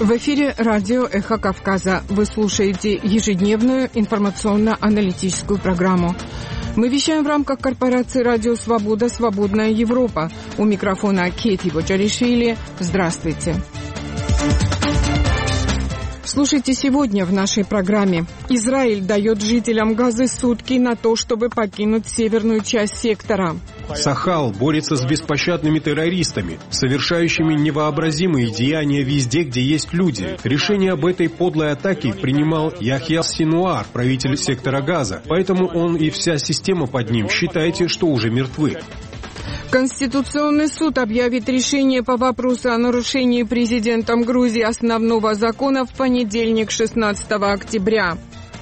В эфире радио «Эхо Кавказа». Вы слушаете ежедневную информационно-аналитическую программу. Мы вещаем в рамках корпорации «Радио Свобода. Свободная Европа». У микрофона Кети Бочаришвили. Здравствуйте. Слушайте сегодня в нашей программе. Израиль дает жителям Газы сутки на то, чтобы покинуть северную часть сектора. Сахал борется с беспощадными террористами, совершающими невообразимые деяния везде, где есть люди. Решение об этой подлой атаке принимал Яхья Синуар, правитель сектора Газа. Поэтому он и вся система под ним считайте, что уже мертвы. Конституционный суд объявит решение по вопросу о нарушении президентом Грузии основного закона в понедельник, 16 октября.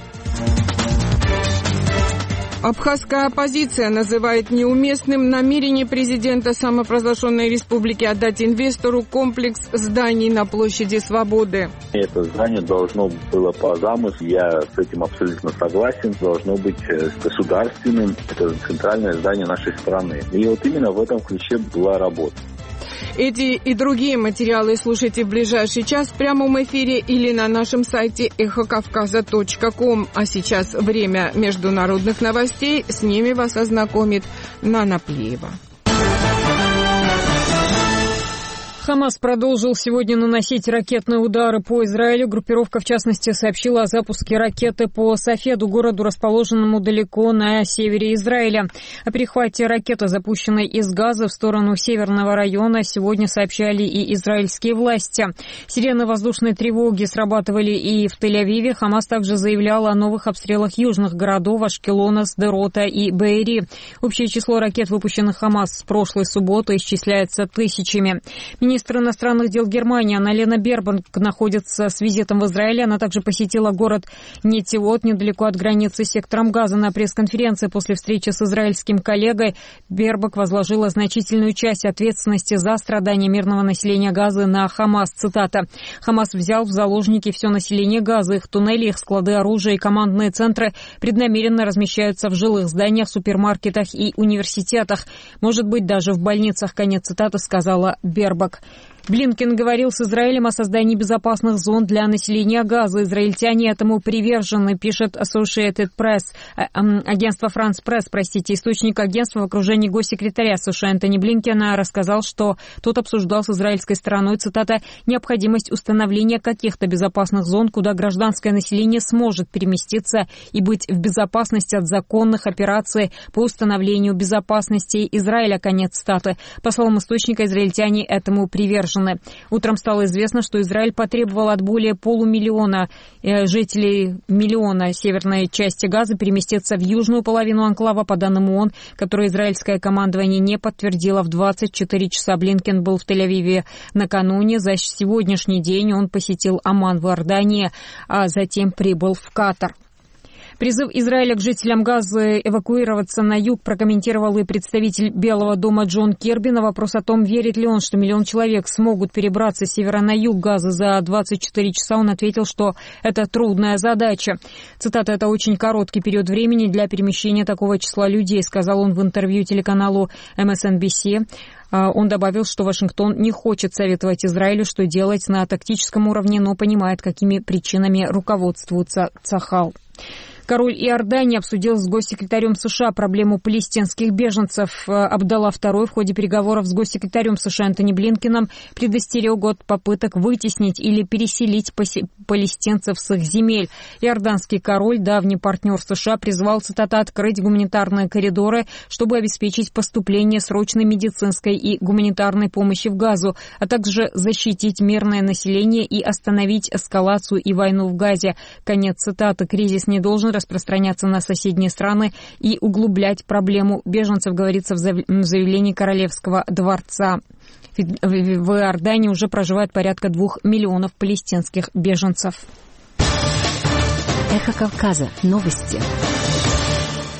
Абхазская оппозиция называет неуместным намерение президента самопровозглашенной республики отдать инвестору комплекс зданий на площади Свободы. Это здание должно было по замыслу, я с этим абсолютно согласен, должно быть государственным. Это центральное здание нашей страны. И вот именно в этом ключе была работа. Эти и другие материалы слушайте в ближайший час в прямом эфире или на нашем сайте эхокавказа.ком. А сейчас время международных новостей. С ними вас ознакомит Нана Плиева. Хамас продолжил сегодня наносить ракетные удары по Израилю. Группировка, в частности, сообщила о запуске ракеты по Сафеду, городу, расположенному далеко на севере Израиля. О перехвате ракеты, запущенной из Газа в сторону северного района, сегодня сообщали и израильские власти. Сирены воздушной тревоги срабатывали и в Тель-Авиве. Хамас также заявлял о новых обстрелах южных городов Ашкелона, Сдерота и Беэри. Общее число ракет, выпущенных Хамас с прошлой субботы, исчисляется тысячами. Министр иностранных дел Германии Анна-Лена Бербок находится с визитом в Израиле. Она также посетила город Нетивот, недалеко от границы с сектором Газа. На пресс-конференции после встречи с израильским коллегой Бербок возложила значительную часть ответственности за страдания мирного населения Газы на Хамас. Цитата. «Хамас взял в заложники все население Газа. Их туннели, их склады оружия и командные центры преднамеренно размещаются в жилых зданиях, супермаркетах и университетах. Может быть, даже в больницах». Конец цитаты, сказала Бербок. Блинкен говорил с Израилем о создании безопасных зон для населения Газа. Израильтяне этому привержены, пишет Associated Press. Агентство France Press, источник агентства в окружении госсекретаря США Энтони Блинкена рассказал, что тот обсуждал с израильской стороной, цитата, «необходимость установления каких-то безопасных зон, куда гражданское население сможет переместиться и быть в безопасности от законных операций по установлению безопасности Израиля». Конец цитаты. По словам источника, израильтяне этому привержены. Утром стало известно, что Израиль потребовал от более полумиллиона жителей миллиона северной части Газа переместиться в южную половину анклава, по данным ООН, которые израильское командование не подтвердило. В 24 часа Блинкен был в Тель-Авиве накануне. За сегодняшний день он посетил Оман в Иордании, а затем прибыл в Катар. Призыв Израиля к жителям Газы эвакуироваться на юг прокомментировал и представитель Белого дома Джон Кирби. На вопрос о том, верит ли он, что 1 миллион человек смогут перебраться с севера на юг Газы за 24 часа, он ответил, что это трудная задача. Цитата, «это очень короткий период времени для перемещения такого числа людей», сказал он в интервью телеканалу MSNBC. Он добавил, что Вашингтон не хочет советовать Израилю, что делать на тактическом уровне, но понимает, какими причинами руководствуется Цахал. Король Иордании обсудил с госсекретарем США проблему палестинских беженцев. Абдалла II в ходе переговоров с госсекретарем США Энтони Блинкеном предостерег от попыток вытеснить или переселить палестинцев с их земель. Иорданский король, давний партнер США, призвал, цитата, «открыть гуманитарные коридоры, чтобы обеспечить поступление срочной медицинской и гуманитарной помощи в Газу, а также защитить мирное население и остановить эскалацию и войну в Газе». Конец цитаты. «Кризис не должен распространяться на соседние страны и углублять проблему беженцев», говорится в заявлении Королевского дворца. В Иордании уже проживает порядка 2 миллионов палестинских беженцев. Эхо Кавказа. Новости.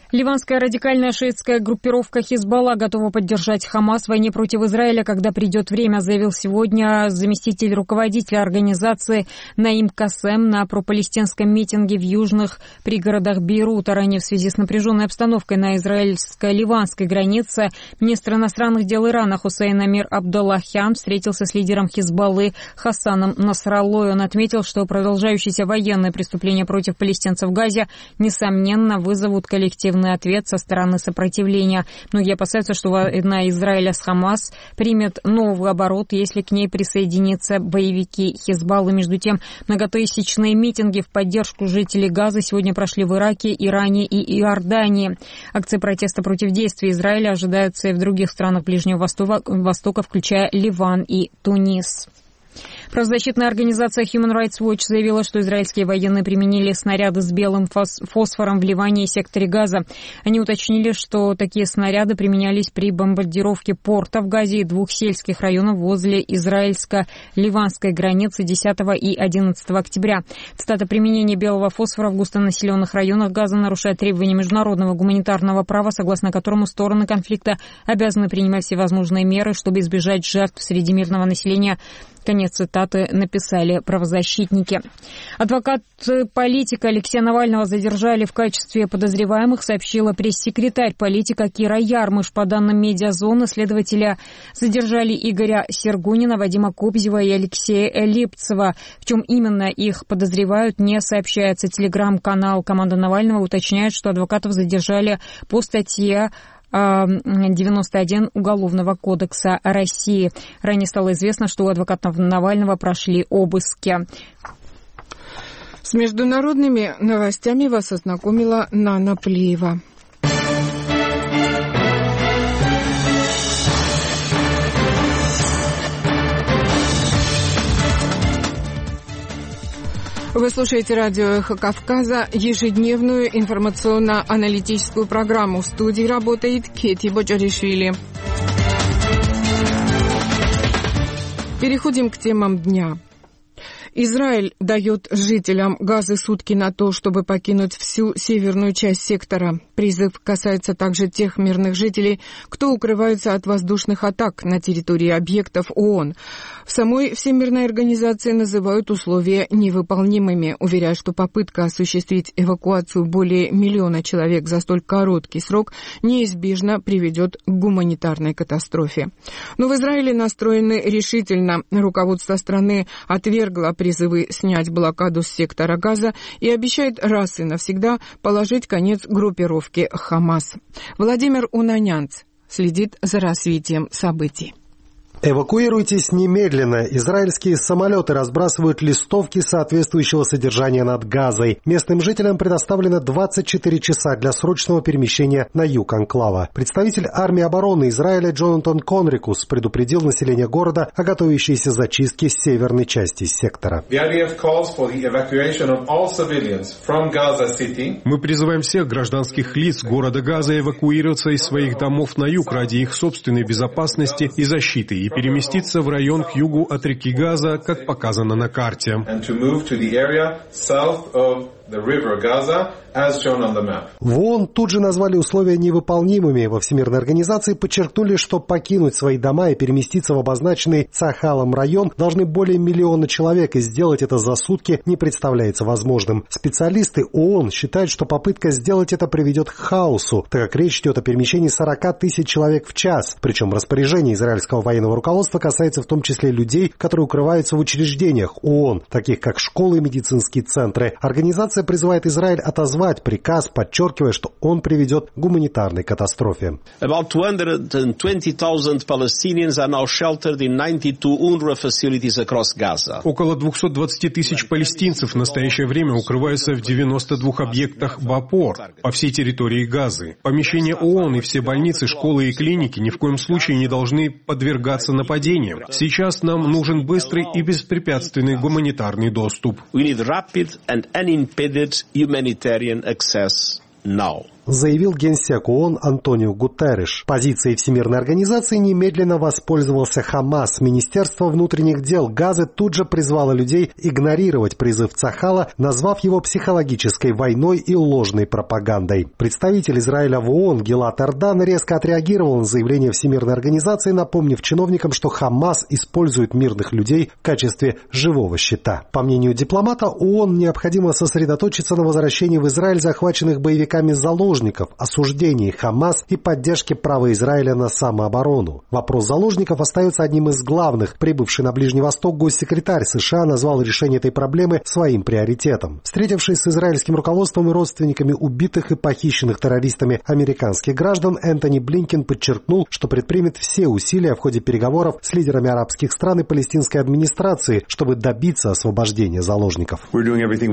Ливанская радикальная шиитская группировка «Хизбалла» готова поддержать Хамас в войне против Израиля, когда придет время, заявил сегодня заместитель руководителя организации Наим Касем на пропалестинском митинге в южных пригородах Бейрута. Ранее в связи с напряженной обстановкой на израильско-ливанской границе министр иностранных дел Ирана Хусейн Амир Абдуллахян встретился с лидером Хизбаллы Хасаном Насраллой. Он отметил, что продолжающиеся военные преступления против палестинцев в Газе, несомненно, вызовут коллективный ответ со стороны сопротивления. Многие опасаются, что война Израиля с Хамас примет новый оборот, если к ней присоединятся боевики Хизбаллы. Между тем, многотысячные митинги в поддержку жителей Газы сегодня прошли в Ираке, Иране и Иордании. Акции протеста против действий Израиля ожидаются и в других странах Ближнего Востока, включая Ливан и Тунис. Правозащитная организация Human Rights Watch заявила, что израильские военные применили снаряды с белым фосфором в Ливане и секторе Газа. Они уточнили, что такие снаряды применялись при бомбардировке порта в Газе и двух сельских районов возле израильско-ливанской границы 10 и 11 октября. Цитата: «Применение белого фосфора в густонаселенных районах Газа нарушает требования международного гуманитарного права, согласно которому стороны конфликта обязаны принимать всевозможные меры, чтобы избежать жертв среди мирного населения». Конец цитаты, написали правозащитники. Адвокат политика Алексея Навального задержали в качестве подозреваемых, сообщила пресс-секретарь политика Кира Ярмыш. По данным «Медиазоны», следователя задержали Игоря Сергунина, Вадима Кобзева и Алексея Липцева. В чем именно их подозревают, не сообщается. Телеграм-канал «Команда Навального» уточняет, что адвокатов задержали по статье 91 Уголовного кодекса России. Ранее стало известно, что у адвокатов Навального прошли обыски. С международными новостями вас ознакомила Нана Плиева. Вы слушаете радио «Эхо Кавказа», ежедневную информационно-аналитическую программу. В студии работает Кети Боджаришвили. Переходим к темам дня. Израиль дает жителям Газы сутки на то, чтобы покинуть всю северную часть сектора. Призыв касается также тех мирных жителей, кто укрывается от воздушных атак на территории объектов ООН. В самой Всемирной организации называют условия невыполнимыми, уверяя, что попытка осуществить эвакуацию более 1 миллиона человек за столь короткий срок неизбежно приведет к гуманитарной катастрофе. Но в Израиле настроены решительно. Руководство страны отвергло призывы снять блокаду с сектора Газа и обещает раз и навсегда положить конец группировке Хамас. Владимир Унанянц следит за развитием событий. Эвакуируйтесь немедленно. Израильские самолеты разбрасывают листовки соответствующего содержания над Газой. Местным жителям предоставлено 24 часа для срочного перемещения на юг анклава. Представитель армии обороны Израиля Джонатан Конрикус предупредил население города о готовящейся зачистке северной части сектора. Мы призываем всех гражданских лиц города Газа эвакуироваться из своих домов на юг ради их собственной безопасности и защиты и переместиться в район к югу от реки Газа, как показано на карте. В ООН тут же назвали условия невыполнимыми. Во Всемирной организации подчеркнули, что покинуть свои дома и переместиться в обозначенный Цахалом район должны более 1 миллиона человек, и сделать это за сутки не представляется возможным. Специалисты ООН считают, что попытка сделать это приведет к хаосу, так как речь идет о перемещении 40 тысяч человек в час. Причем распоряжение израильского военного руководства касается в том числе людей, которые укрываются в учреждениях ООН, таких как школы и медицинские центры. Организация призывает Израиль отозвать приказ, подчеркивая, что он приведет к гуманитарной катастрофе. Около 220 тысяч палестинцев в настоящее время укрываются в 92 объектах БАПОР по всей территории Газы. Помещения ООН и все больницы, школы и клиники ни в коем случае не должны подвергаться нападениям. Сейчас нам нужен быстрый и беспрепятственный гуманитарный доступ. We need rapid and unimpeded humanitarian access now. заявил генсек ООН Антонио Гутерриш. Позицией Всемирной организации немедленно воспользовался Хамас. Министерство внутренних дел Газы тут же призвало людей игнорировать призыв Цахала, назвав его психологической войной и ложной пропагандой. Представитель Израиля в ООН Гилад Эрдан резко отреагировал на заявление Всемирной организации, напомнив чиновникам, что Хамас использует мирных людей в качестве живого щита. По мнению дипломата, ООН необходимо сосредоточиться на возвращении в Израиль захваченных боевиками заложников, осуждении Хамас и поддержке права Израиля на самооборону. Вопрос заложников остается одним из главных. Прибывший на Ближний Восток госсекретарь США назвал решение этой проблемы своим приоритетом. Встретившись с израильским руководством и родственниками убитых и похищенных террористами американских граждан, Энтони Блинкен подчеркнул, что предпримет все усилия в ходе переговоров с лидерами арабских стран и палестинской администрации, чтобы добиться освобождения заложников. Мы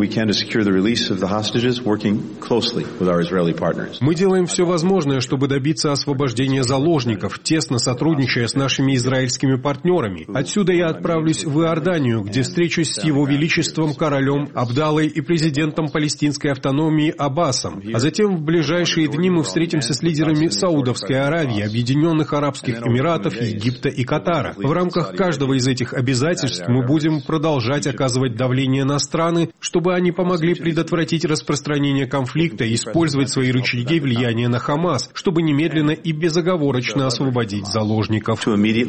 делаем все возможное, чтобы добиться освобождения заложников, тесно сотрудничая с нашими израильскими партнерами. Отсюда я отправлюсь в Иорданию, где встречусь с Его Величеством королем Абдаллой и президентом палестинской автономии Аббасом. А затем в ближайшие дни мы встретимся с лидерами Саудовской Аравии, Объединенных Арабских Эмиратов, Египта и Катара. В рамках каждого из этих обязательств мы будем продолжать оказывать давление на страны, чтобы они помогли предотвратить распространение конфликта и использовать свои рычаги влияния на Хамас, чтобы немедленно и безоговорочно освободить заложников.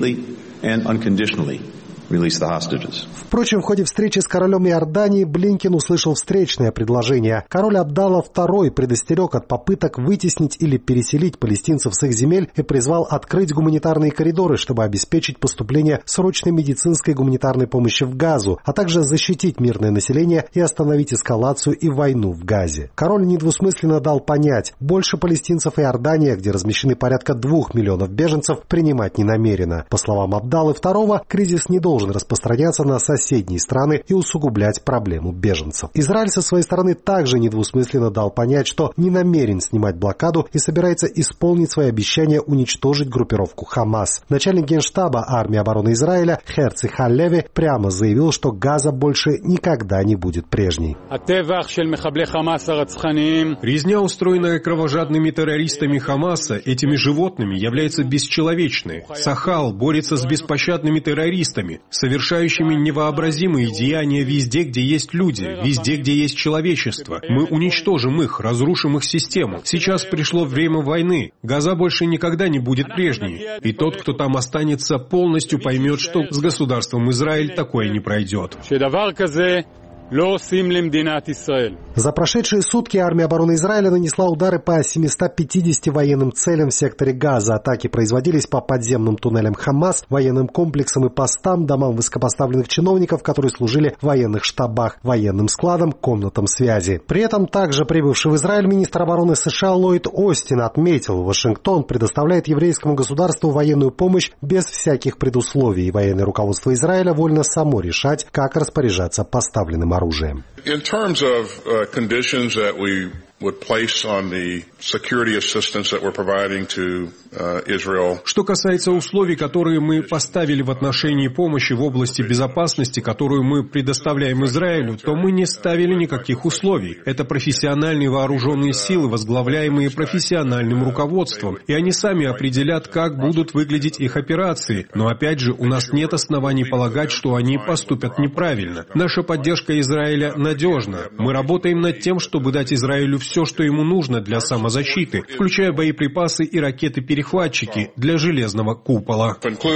Впрочем, в ходе встречи с королем Иордании Блинкен услышал встречное предложение. Король Абдалла II предостерег от попыток вытеснить или переселить палестинцев с их земель и призвал открыть гуманитарные коридоры, чтобы обеспечить поступление срочной медицинской гуманитарной помощи в Газу, а также защитить мирное население и остановить эскалацию и войну в Газе. Король недвусмысленно дал понять, больше палестинцев Иордания, где размещены порядка 2 миллионов беженцев, принимать не намерена. По словам Абдаллы II, кризис не должен распространяться на соседние страны и усугублять проблему беженцев. Израиль со своей стороны также недвусмысленно дал понять, что не намерен снимать блокаду и собирается исполнить свои обещания уничтожить группировку Хамас. Начальник генштаба армии обороны Израиля Херци Халлеви прямо заявил, что Газа больше никогда не будет прежней. Резня, устроенная кровожадными террористами Хамаса, этими животными, является бесчеловечной. Сахал борется с беспощадными террористами, совершающими невообразимые деяния везде, где есть люди, везде, где есть человечество. Мы уничтожим их, разрушим их систему. Сейчас пришло время войны. Газа больше никогда не будет прежней. И тот, кто там останется, полностью поймет, что с государством Израиль такое не пройдет. За прошедшие сутки армия обороны Израиля нанесла удары по 750 военным целям в секторе Газа. Атаки производились по подземным туннелям Хамас, военным комплексам и постам, домам высокопоставленных чиновников, которые служили в военных штабах, военным складам, комнатам связи. При этом также прибывший в Израиль министр обороны США Ллойд Остин отметил, Вашингтон предоставляет еврейскому государству военную помощь без всяких предусловий, и военное руководство Израиля вольно само решать, как распоряжаться поставленным оружием. In terms of conditions that we would place on the security assistance that we're providing to Israel. Что касается условий, которые мы поставили в отношении помощи в области безопасности, которую мы предоставляем Израилю, то мы не ставили никаких условий. Это профессиональные вооруженные силы, возглавляемые профессиональным руководством, и они сами определят, как будут выглядеть их операции. Но опять же, у нас нет оснований полагать, что они поступят неправильно. Наша поддержка Израиля надежна. Мы работаем над тем, чтобы дать Израилю все, что ему нужно для самозащиты, включая боеприпасы и ракеты-перехватчики для железного купола.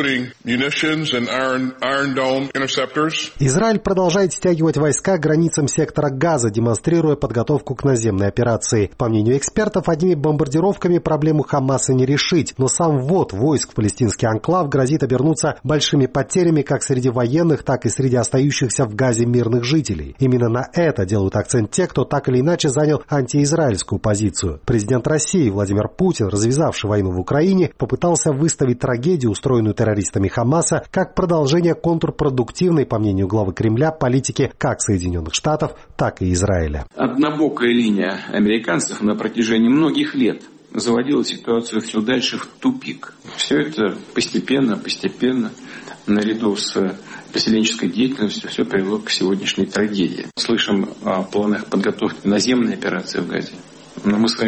Израиль продолжает стягивать войска к границам сектора Газа, демонстрируя подготовку к наземной операции. По мнению экспертов, одними бомбардировками проблему Хамаса не решить, но сам ввод войск в палестинский анклав грозит обернуться большими потерями как среди военных, так и среди остающихся в Газе мирных жителей. Именно на это делают акцент те, кто так или иначе занял антиизраильскую позицию. Президент России Владимир Путин, развязавший войну в Украине, попытался выставить трагедию, устроенную террористами Хамаса, как продолжение контрпродуктивной, по мнению главы Кремля, политики как Соединенных Штатов, так и Израиля. Однобокая линия американцев на протяжении многих лет заводила ситуацию все дальше в тупик. Все это постепенно, наряду с поселенческой деятельностью, все привело к сегодняшней трагедии. Слышим о планах подготовки наземной операции в Газе. Но мы с вами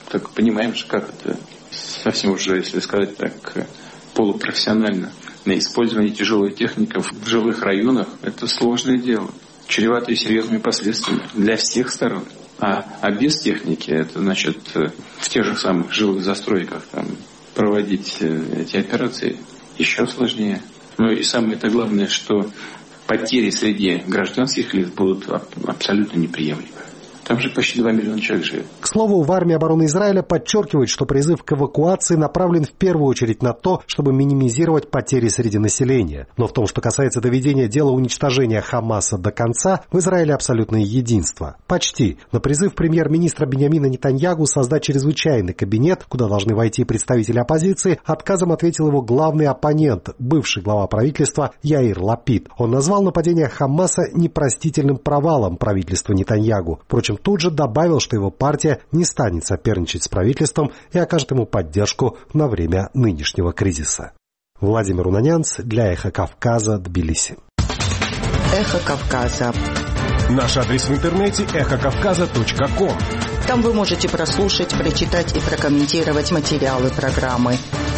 так понимаем же, как это совсем уже, если сказать так, полупрофессионально. Использование тяжелой техники в жилых районах – это сложное дело, чреватое серьезными последствиями для всех сторон. А без техники, это значит в тех же самых жилых застройках там, проводить эти операции еще сложнее. Ну и самое-то главное, что потери среди гражданских лиц будут абсолютно неприемлемы. Там же почти 2 миллиона человек живет. К слову, в армии обороны Израиля подчеркивают, что призыв к эвакуации направлен в первую очередь на то, чтобы минимизировать потери среди населения. Но в том, что касается доведения дела уничтожения Хамаса до конца, в Израиле абсолютное единство. Почти. На призыв премьер-министра Биньямина Нетаньяху создать чрезвычайный кабинет, куда должны войти представители оппозиции, отказом ответил его главный оппонент, бывший глава правительства Яир Лапид. Он назвал нападение Хамаса непростительным провалом правительства Нетаньяху. Впрочем, тут же добавил, что его партия не станет соперничать с правительством и окажет ему поддержку на время нынешнего кризиса. Владимир Унанянц для «Эхо Кавказа», Тбилиси. «Эхо Кавказа». Наш адрес в интернете эхокавказа.ком. Там вы можете прослушать, прочитать и прокомментировать материалы программы.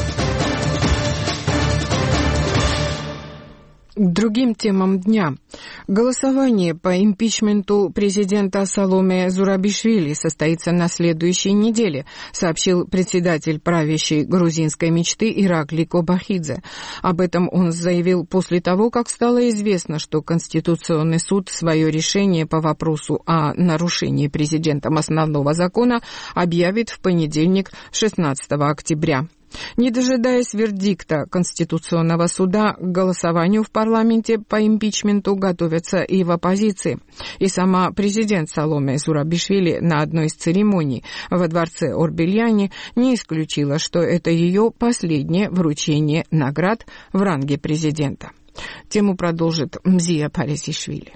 К другим темам дня. Голосование по импичменту президента Саломе Зурабишвили состоится на следующей неделе, сообщил председатель правящей грузинской мечты Иракли Кобахидзе. Об этом он заявил после того, как стало известно, что Конституционный суд свое решение по вопросу о нарушении президентом основного закона объявит в понедельник, 16 октября. Не дожидаясь вердикта Конституционного суда, к голосованию в парламенте по импичменту готовятся и в оппозиции. И сама президент Саломе Зурабишвили на одной из церемоний во дворце Орбельяни не исключила, что это ее последнее вручение наград в ранге президента. Тему продолжит Мзия Парисишвили.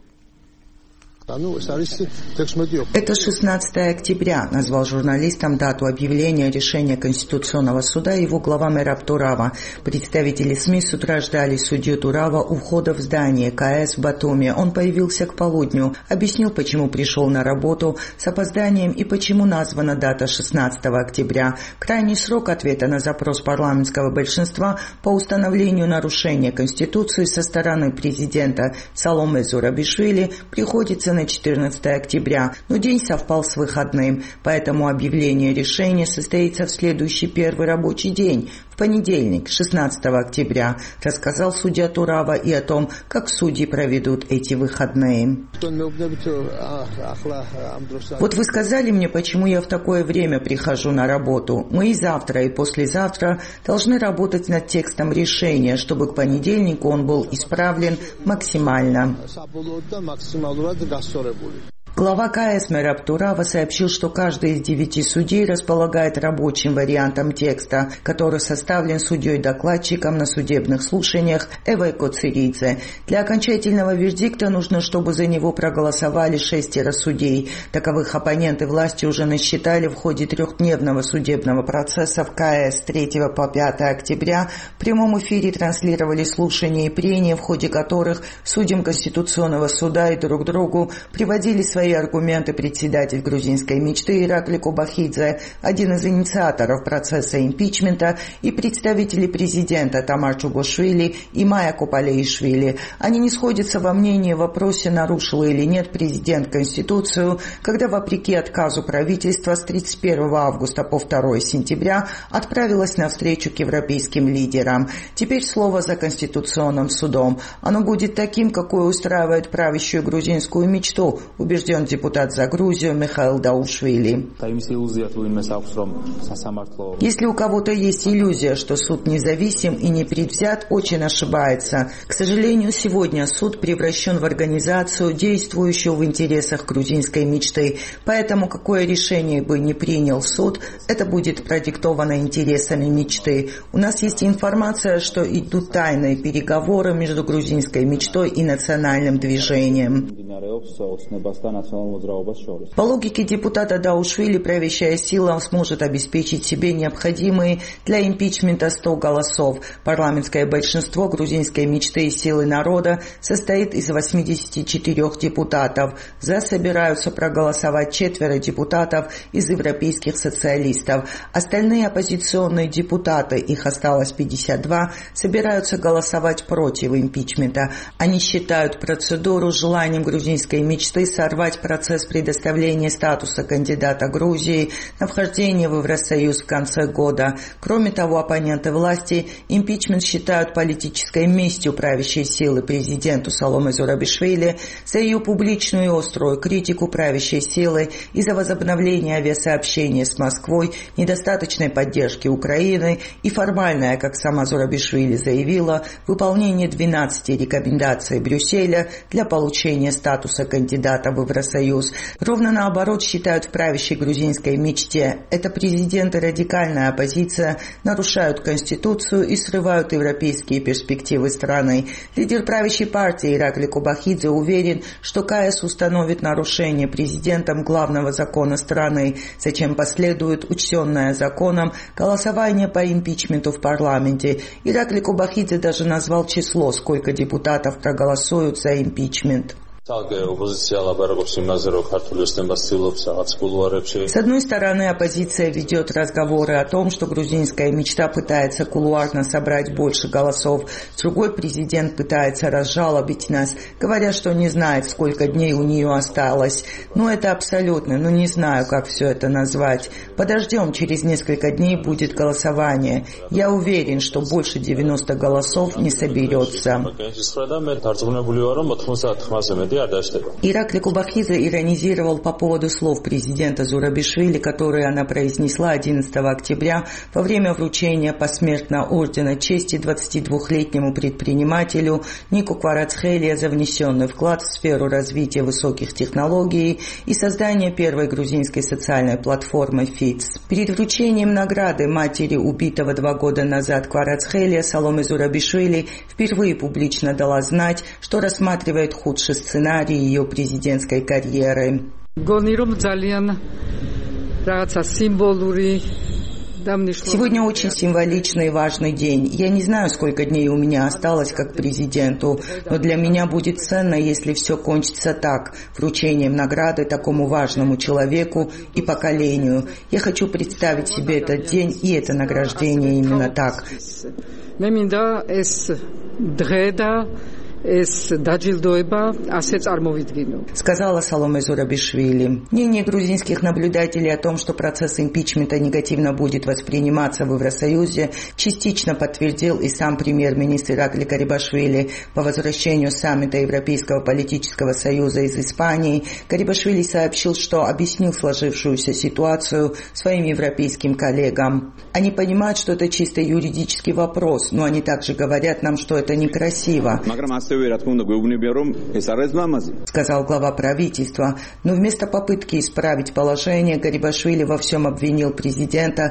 Это 16 октября, назвал журналистам дату объявления решения Конституционного суда его глава Мераб Турава. Представители СМИ с утра ждали судью Турава у входа в здание КС в Батуми. Он появился к полудню, объяснил, почему пришел на работу с опозданием и почему названа дата 16 октября. Крайний срок ответа на запрос парламентского большинства по установлению нарушения Конституции со стороны президента Саломе Зурабишвили приходится на 14 октября, но день совпал с выходным, поэтому объявление решения состоится в следующий первый рабочий день, в понедельник, 16 октября, рассказал судья Турава и о том, как судьи проведут эти выходные. Вот вы сказали мне, почему я в такое время прихожу на работу. Мы и завтра, и послезавтра должны работать над текстом решения, чтобы к понедельнику он был исправлен максимально. Глава КС Мераб Турава сообщил, что каждый из 9 судей располагает рабочим вариантом текста, который составлен судьей-докладчиком на судебных слушаниях Эвой Коциридзе. Для окончательного вердикта нужно, чтобы за него проголосовали 6 судей. Таковых оппоненты власти уже насчитали в ходе 3-дневного судебного процесса в КС 3 по 5 октября. В прямом эфире транслировали слушания и прения, в ходе которых судьям Конституционного суда и друг другу приводили свои аргументы председатель грузинской мечты Иракли Кобахидзе, один из инициаторов процесса импичмента, и представители президента Тамар Чугошвили и Майя Копалеишвили. Они не сходятся во мнении в вопросе, нарушил или нет президент Конституцию, когда, вопреки отказу правительства, с 31 августа по 2 сентября отправилась на встречу к европейским лидерам. Теперь слово за Конституционным судом. Оно будет таким, какое устраивает правящую грузинскую мечту, убежден депутат за Грузию Михаил Даушвили. Если у кого-то есть иллюзия, что суд независим и непредвзят, очень ошибается. К сожалению, сегодня суд превращен в организацию, действующую в интересах грузинской мечты. Поэтому, какое решение бы ни принял суд, это будет продиктовано интересами мечты. У нас есть информация, что идут тайные переговоры между грузинской мечтой и национальным движением. По логике депутата Даушвили, правящая сила сможет обеспечить себе необходимые для импичмента 100 голосов. Парламентское большинство грузинской мечты и силы народа состоит из 84 депутатов. За собираются проголосовать 4 депутатов из европейских социалистов. Остальные оппозиционные депутаты, их осталось 52, собираются голосовать против импичмента. Они считают процедуру желанием грузинской мечты сорвать процесс предоставления статуса кандидата Грузии на вхождение в Евросоюз в конце года. Кроме того, оппоненты власти импичмент считают политической местью правящей силы президенту Саломе Зурабишвили за ее публичную и острую критику правящей силы и за возобновление авиасообщения с Москвой, недостаточной поддержки Украины и формальное, как сама Зурабишвили заявила, выполнение 12 рекомендаций Брюсселя для получения статуса кандидата в Евросоюз. Ровно наоборот считают в правящей грузинской мечте. Это президент и радикальная оппозиция нарушают Конституцию и срывают европейские перспективы страны. Лидер правящей партии Иракли Кубахидзе уверен, что КС установит нарушение президентом главного закона страны, зачем последует учтенное законом голосование по импичменту в парламенте. Иракли Кубахидзе даже назвал число, сколько депутатов проголосуют за импичмент. С одной стороны, оппозиция ведет разговоры о том, что грузинская мечта пытается кулуарно собрать больше голосов. С другой, президент пытается разжалобить нас, говоря, что не знает, сколько дней у нее осталось. Это абсолютно, не знаю, как все это назвать. Подождем, через несколько дней будет голосование. Я уверен, что больше 90 голосов не соберется. Иракли Кубахидзе иронизировал по поводу слов президента Зурабишвили, которые она произнесла 11 октября во время вручения посмертно ордена чести 22-летнему предпринимателю Нику Кварацхелия за внесенный вклад в сферу развития высоких технологий и создание первой грузинской социальной платформы ФИЦ. Перед вручением награды матери убитого 2 года назад Кварацхелия Саломе Зурабишвили впервые публично дала знать, что рассматривает худший сценарий ее президентской карьеры. Сегодня очень символичный и важный день. Я не знаю, сколько дней у меня осталось как президенту, но для меня будет ценно, если все кончится так, вручением награды такому важному человеку и поколению. Я хочу представить себе этот день и это награждение именно так. Сказала Саломе Зурабишвили. Мнение грузинских наблюдателей о том, что процесс импичмента негативно будет восприниматься в Евросоюзе, частично подтвердил и сам премьер-министр Иракли Гарибашвили. По возвращению с саммита Европейского политического союза из Испании Гарибашвили сообщил, что объяснил сложившуюся ситуацию своим европейским коллегам. Они понимают, что это чисто юридический вопрос, но они также говорят нам, что это некрасиво, сказал глава правительства. Но вместо попытки исправить положение, Гарибашвили во всем обвинил президента,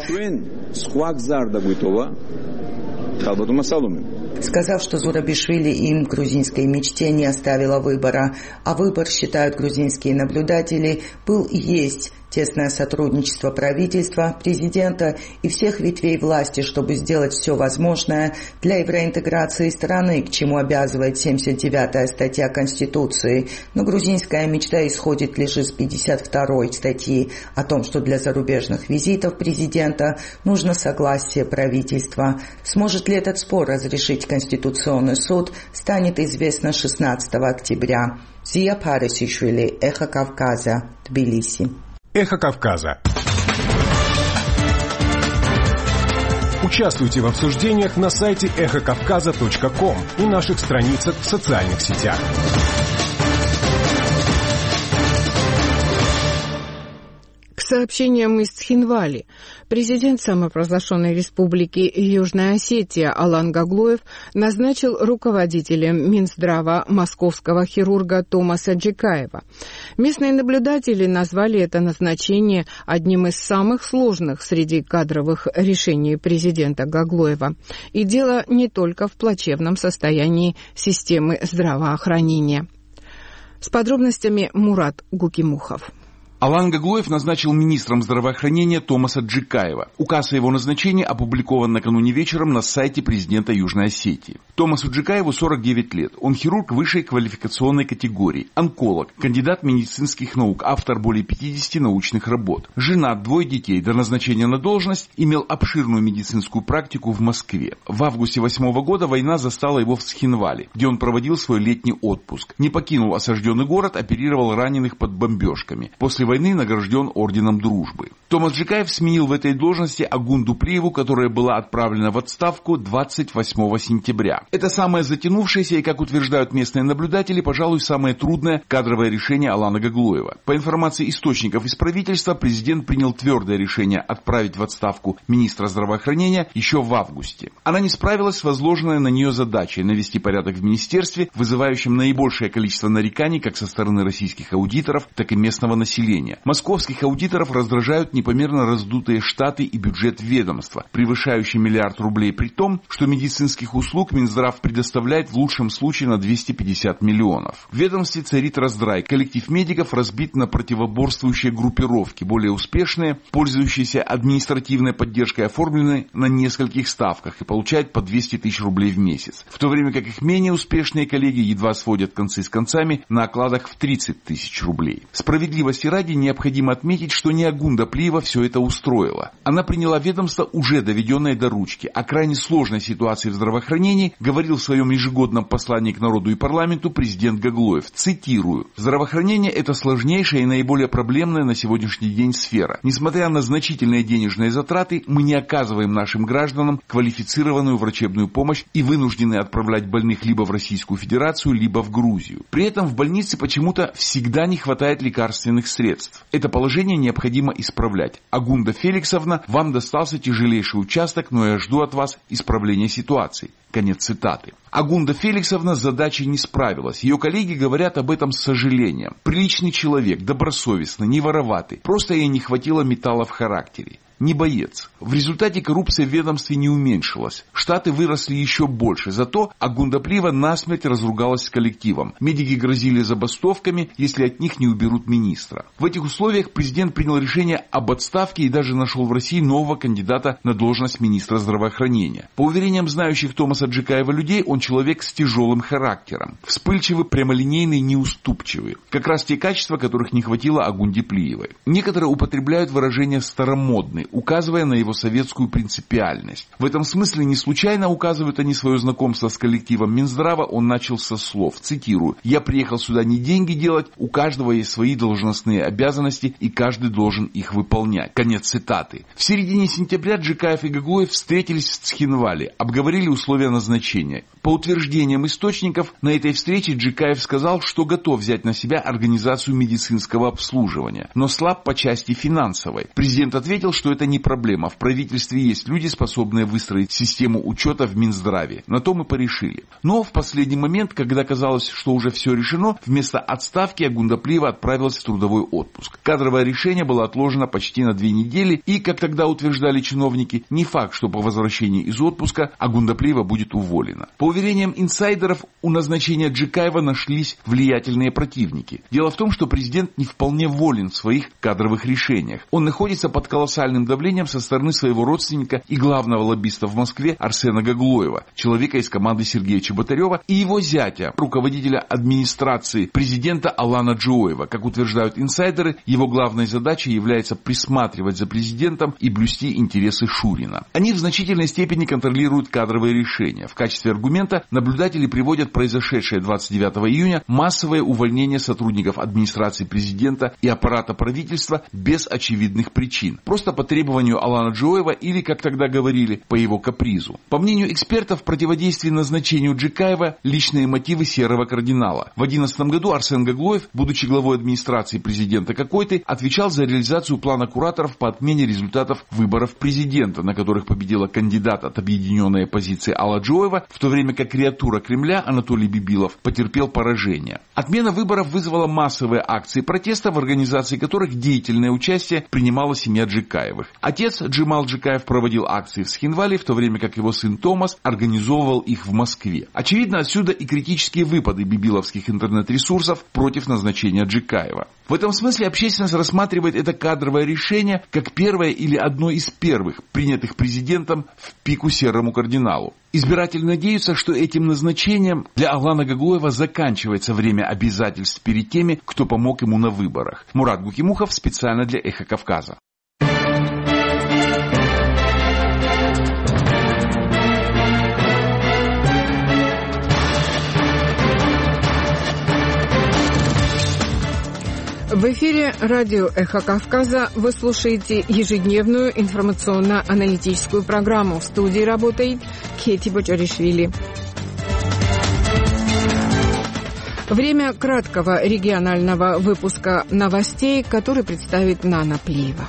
сказав, что Зурабишвили им, грузинской мечте, не оставила выбора. А выбор, считают грузинские наблюдатели, был и есть тесное сотрудничество правительства, президента и всех ветвей власти, чтобы сделать все возможное для евроинтеграции страны, к чему обязывает 79-я статья Конституции. Но грузинская мечта исходит лишь из 52-й статьи о том, что для зарубежных визитов президента нужно согласие правительства. Сможет ли этот спор разрешить Конституционный суд, станет известно 16 октября. Зия Парисишвили, Эхо Кавказа, Тбилиси. Эхо Кавказа. Участвуйте в обсуждениях на сайте эхокавказа.ком и наших страницах в социальных сетях. К сообщениям из Цхинвали. Президент самопровозглашенной республики Южная Осетия Алан Гаглоев назначил руководителем Минздрава московского хирурга Томаса Джикаева. Местные наблюдатели назвали это назначение одним из самых сложных среди кадровых решений президента Гаглоева. И дело не только в плачевном состоянии системы здравоохранения. С подробностями Мурат Гукимухов. Алан Гаглоев назначил министром здравоохранения Томаса Джикаева. Указ о его назначении опубликован накануне вечером на сайте президента Южной Осетии. Томасу Джикаеву 49 лет. Он хирург высшей квалификационной категории, онколог, кандидат медицинских наук, автор более 50 научных работ. Женат, 2 детей. До назначения на должность имел обширную медицинскую практику в Москве. В августе 2008 года война застала его в Схинвале, где он проводил свой летний отпуск. Не покинул осажденный город, оперировал раненых под бомбежками. После войны награжден орденом дружбы. Томас Джикаев сменил в этой должности Агунду Плиеву, которая была отправлена в отставку 28 сентября. Это самое затянувшееся и, как утверждают местные наблюдатели, пожалуй, самое трудное кадровое решение Алана Гаглоева. По информации источников из правительства, президент принял твердое решение отправить в отставку министра здравоохранения еще в августе. Она не справилась с возложенной на нее задачей навести порядок в министерстве, вызывающем наибольшее количество нареканий как со стороны российских аудиторов, так и местного населения. Московских аудиторов раздражают непомерно раздутые штаты и бюджет ведомства, превышающий $1 миллиард рублей, при том, что медицинских услуг Минздрав предоставляет в лучшем случае на 250 миллионов. В ведомстве царит раздрай. Коллектив медиков разбит на противоборствующие группировки, более успешные, пользующиеся административной поддержкой, оформлены на нескольких ставках и получают по 200 тысяч рублей в месяц, в то время как их менее успешные коллеги едва сводят концы с концами на окладах в 30 тысяч рублей. Справедливости ради необходимо отметить, что не Агунда Плиева все это устроила. Она приняла ведомство, уже доведенное до ручки. О крайне сложной ситуации в здравоохранении говорил в своем ежегодном послании к народу и парламенту президент Гаглоев. Цитирую: «Здравоохранение – это сложнейшая и наиболее проблемная на сегодняшний день сфера. Несмотря на значительные денежные затраты, мы не оказываем нашим гражданам квалифицированную врачебную помощь и вынуждены отправлять больных либо в Российскую Федерацию, либо в Грузию. При этом в больнице почему-то всегда не хватает лекарственных средств. Это положение необходимо исправлять. Агунда Феликсовна, вам достался тяжелейший участок, но я жду от вас исправления ситуации». Конец цитаты. Агунда Феликсовна с задачей не справилась. Ее коллеги говорят об этом с сожалением. Приличный человек, добросовестный, не вороватый. Просто ей не хватило металла в характере. Не боец. В результате коррупция в ведомстве не уменьшилась. Штаты выросли еще больше. Зато Агунда Плиева насмерть разругалась с коллективом. Медики грозили забастовками, если от них не уберут министра. В этих условиях президент принял решение об отставке и даже нашел в России нового кандидата на должность министра здравоохранения. По уверениям знающих Томаса Джикаева людей, он человек с тяжелым характером. Вспыльчивый, прямолинейный, неуступчивый. Как раз те качества, которых не хватило Агунде Плиевой. Некоторые употребляют выражение «старомодный», указывая на его советскую принципиальность. В этом смысле не случайно указывают они свое знакомство с коллективом Минздрава. Он начал со слов, цитирую: «Я приехал сюда не деньги делать, у каждого есть свои должностные обязанности, и каждый должен их выполнять». Конец цитаты. В середине сентября Джикаев и Гаглоев встретились в Схинвале, обговорили условия назначения. По утверждениям источников, на этой встрече Джикаев сказал, что готов взять на себя организацию медицинского обслуживания, но слаб по части финансовой. Президент ответил, что это не проблема. В правительстве есть люди, способные выстроить систему учета в Минздраве. На то мы порешили. Но в последний момент, когда казалось, что уже все решено, вместо отставки Агунда Плиева отправилась в трудовой отпуск. Кадровое решение было отложено почти на 2 недели, и, как тогда утверждали чиновники, не факт, что по возвращении из отпуска Агунда Плиева будет уволена. По уверениям инсайдеров, у назначения Джикаева нашлись влиятельные противники. Дело в том, что президент не вполне волен в своих кадровых решениях. Он находится под колоссальным давлением со стороны своего родственника и главного лоббиста в Москве Арсена Гаглоева, человека из команды Сергея Чеботарева, и его зятя, руководителя администрации президента Алана Джоева. Как утверждают инсайдеры, его главной задачей является присматривать за президентом и блюсти интересы Шурина. Они в значительной степени контролируют кадровые решения. В качестве аргумента наблюдатели приводят произошедшее 29 июня массовое увольнение сотрудников администрации президента и аппарата правительства без очевидных причин. Просто по требованию Алана Джоева или, как тогда говорили, по его капризу. По мнению экспертов, в противодействии назначению Джикаева личные мотивы серого кардинала. В 2011 году Арсен Гаглоев, будучи главой администрации президента Какой-то, отвечал за реализацию плана кураторов по отмене результатов выборов президента, на которых победила кандидат от объединенной оппозиции Алла Джоева, в то время как креатура Кремля Анатолий Бибилов потерпел поражение. Отмена выборов вызвала массовые акции протеста, в организации которых деятельное участие принимала семья Джикаева. Джикаевых. Отец Джемал Джикаев проводил акции в Схинвале, в то время как его сын Томас организовывал их в Москве. Очевидно, отсюда и критические выпады бибиловских интернет-ресурсов против назначения Джикаева. В этом смысле общественность рассматривает это кадровое решение как первое или одно из первых, принятых президентом в пику серому кардиналу. Избиратели надеются, что этим назначением для Аглана Гаглоева заканчивается время обязательств перед теми, кто помог ему на выборах. Мурат Гукимухов специально для «Эхо Кавказа». В эфире радио «Эхо Кавказа» вы слушаете ежедневную информационно-аналитическую программу. В студии работает Кэти Бочаришвили. Время краткого регионального выпуска новостей, который представит Нана Плиева.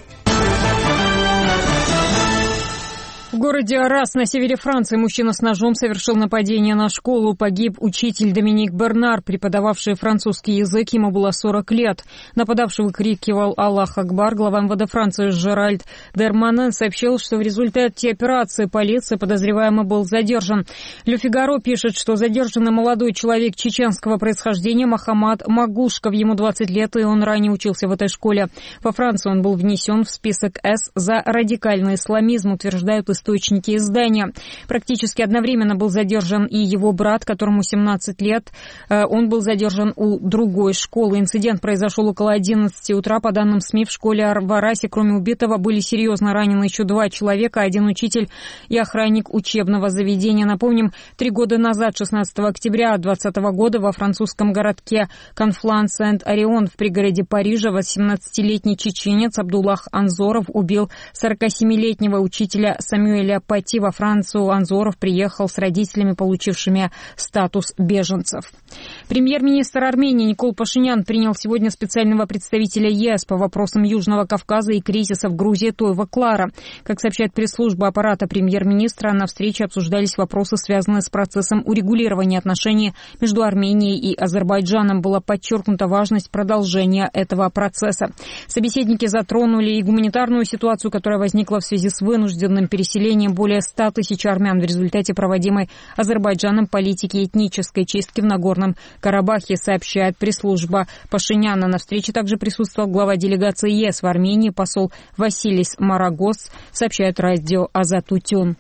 В городе Арас на севере Франции мужчина с ножом совершил нападение на школу. Погиб учитель Доминик Бернар, преподававший французский язык. Ему было 40 лет. Нападавший выкрикивал «Аллах Акбар». Глава МВД Франции Жеральд Дерманен сообщил, что в результате операции полиции подозреваемый был задержан. Ле Фигаро пишет, что задержанный молодой человек чеченского происхождения Мохаммад Магушков. Ему 20 лет, и он ранее учился в этой школе. Во Франции он был внесен в список С за радикальный исламизм, утверждают источники издания. Практически одновременно был задержан и его брат, которому 17 лет. Он был задержан у другой школы. Инцидент произошел около 11 утра. По данным СМИ, в школе в Арасе, кроме убитого, были серьезно ранены еще 2 человека, 1 учитель и охранник учебного заведения. Напомним, 3 года назад, 16 октября 2020 года, во французском городке Конфлан-Сент-Орион в пригороде Парижа 18-летний чеченец Абдуллах Анзоров убил 47-летнего учителя Самюэля Пати. Во Францию Анзоров приехал с родителями, получившими статус беженцев. Премьер-министр Армении Никол Пашинян принял сегодня специального представителя ЕС по вопросам Южного Кавказа и кризиса в Грузии Тойва Клара. Как сообщает пресс-служба аппарата премьер-министра, на встрече обсуждались вопросы, связанные с процессом урегулирования отношений между Арменией и Азербайджаном. Была подчеркнута важность продолжения этого процесса. Собеседники затронули и гуманитарную ситуацию, которая возникла в связи с вынужденным переселением более 100 тысяч армян в результате проводимой Азербайджаном политики этнической чистки в Нагорном Карабахе, сообщает пресс-служба Пашиняна. На встрече также присутствовал глава делегации ЕС в Армении посол Василис Марагос, сообщает радио Азатутюн.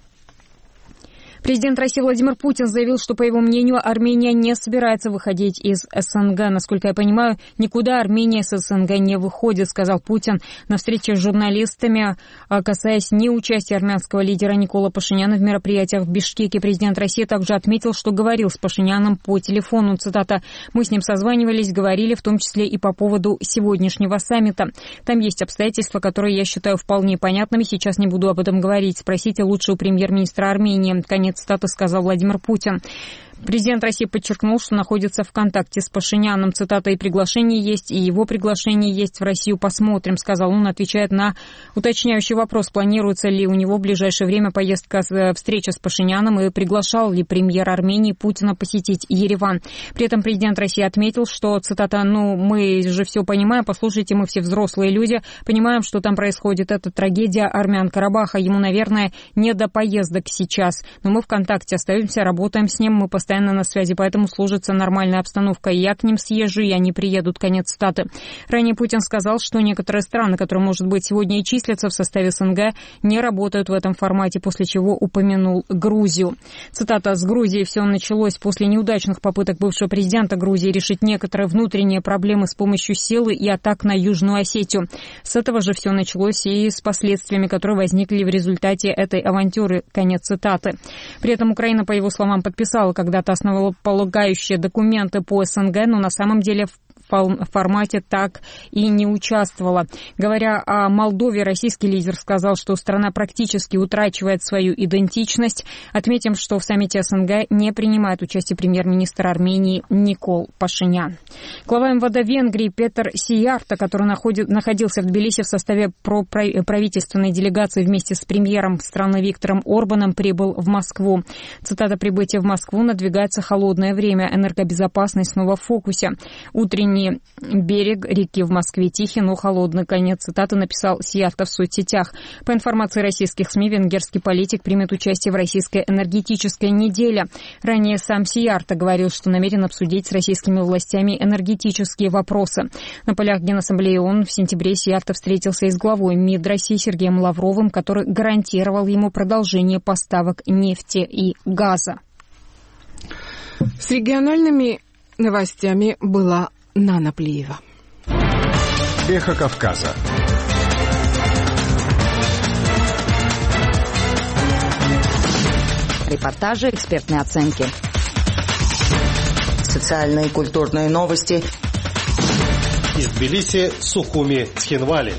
Президент России Владимир Путин заявил, что, по его мнению, Армения не собирается выходить из СНГ. Насколько я понимаю, никуда Армения с СНГ не выходит, сказал Путин на встрече с журналистами, касаясь неучастия армянского лидера Никола Пашиняна в мероприятиях в Бишкеке. Президент России также отметил, что говорил с Пашиняном по телефону. Цитата: «Мы с ним созванивались, говорили, в том числе и по поводу сегодняшнего саммита. Там есть обстоятельства, которые я считаю вполне понятными. Сейчас не буду об этом говорить. Спросите лучше у премьер-министра Армении». Конец цитаты, сказал Владимир Путин. Президент России подчеркнул, что находится в контакте с Пашиняном. Цитата: «И приглашение есть, и его приглашение есть в Россию. Посмотрим», — сказал он, отвечает на уточняющий вопрос, планируется ли у него в ближайшее время поездка, встреча с Пашиняном и приглашал ли премьер Армении Путина посетить Ереван. При этом президент России отметил, что, цитата: «Мы же все понимаем, послушайте, мы все взрослые люди, понимаем, что там происходит. Это трагедия армян Карабаха. Ему, наверное, не до поездок сейчас. Но мы в контакте остаемся, работаем с ним, мы постоянно на связи, поэтому сложится нормальная обстановка. И я к ним съезжу, и они приедут». Конец цитаты. Ранее Путин сказал, что некоторые страны, которые, может быть, сегодня и числятся в составе СНГ, не работают в этом формате, после чего упомянул Грузию. Цитата: «С Грузией все началось после неудачных попыток бывшего президента Грузии решить некоторые внутренние проблемы с помощью силы и атак на Южную Осетию. С этого же все началось и с последствиями, которые возникли в результате этой авантюры». Конец цитаты. При этом Украина, по его словам, подписала когда-то основополагающие документы по СНГ, но на самом деле в формате так и не участвовала. Говоря о Молдове, российский лидер сказал, что страна практически утрачивает свою идентичность. Отметим, что в саммите СНГ не принимает участие премьер-министр Армении Никол Пашинян. Глава МВД Венгрии Петер Сиярто, который находился в Тбилиси в составе правительственной делегации вместе с премьером страны Виктором Орбаном, прибыл в Москву. Цитата: «Прибытие в Москву: надвигается холодное время. Энергобезопасность снова в фокусе. Утренний словами «берег реки в Москве тихий, но холодный». Конец цитаты написал Сиярто в соцсетях. По информации российских СМИ, венгерский политик примет участие в российской энергетической неделе. Ранее сам Сиярто говорил, что намерен обсудить с российскими властями энергетические вопросы. На полях Генассамблеи ООН в сентябре Сиярто встретился и с главой МИД России Сергеем Лавровым, который гарантировал ему продолжение поставок нефти и газа. С региональными новостями была Нана Плиева. Эхо Кавказа. Репортажи, экспертные оценки. Социальные и культурные новости. Из Тбилиси, Сухуми, Цхинвали.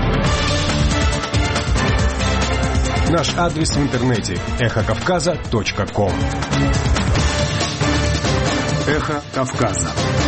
Наш адрес в интернете – эхокавказа.ком. Эхо Кавказа.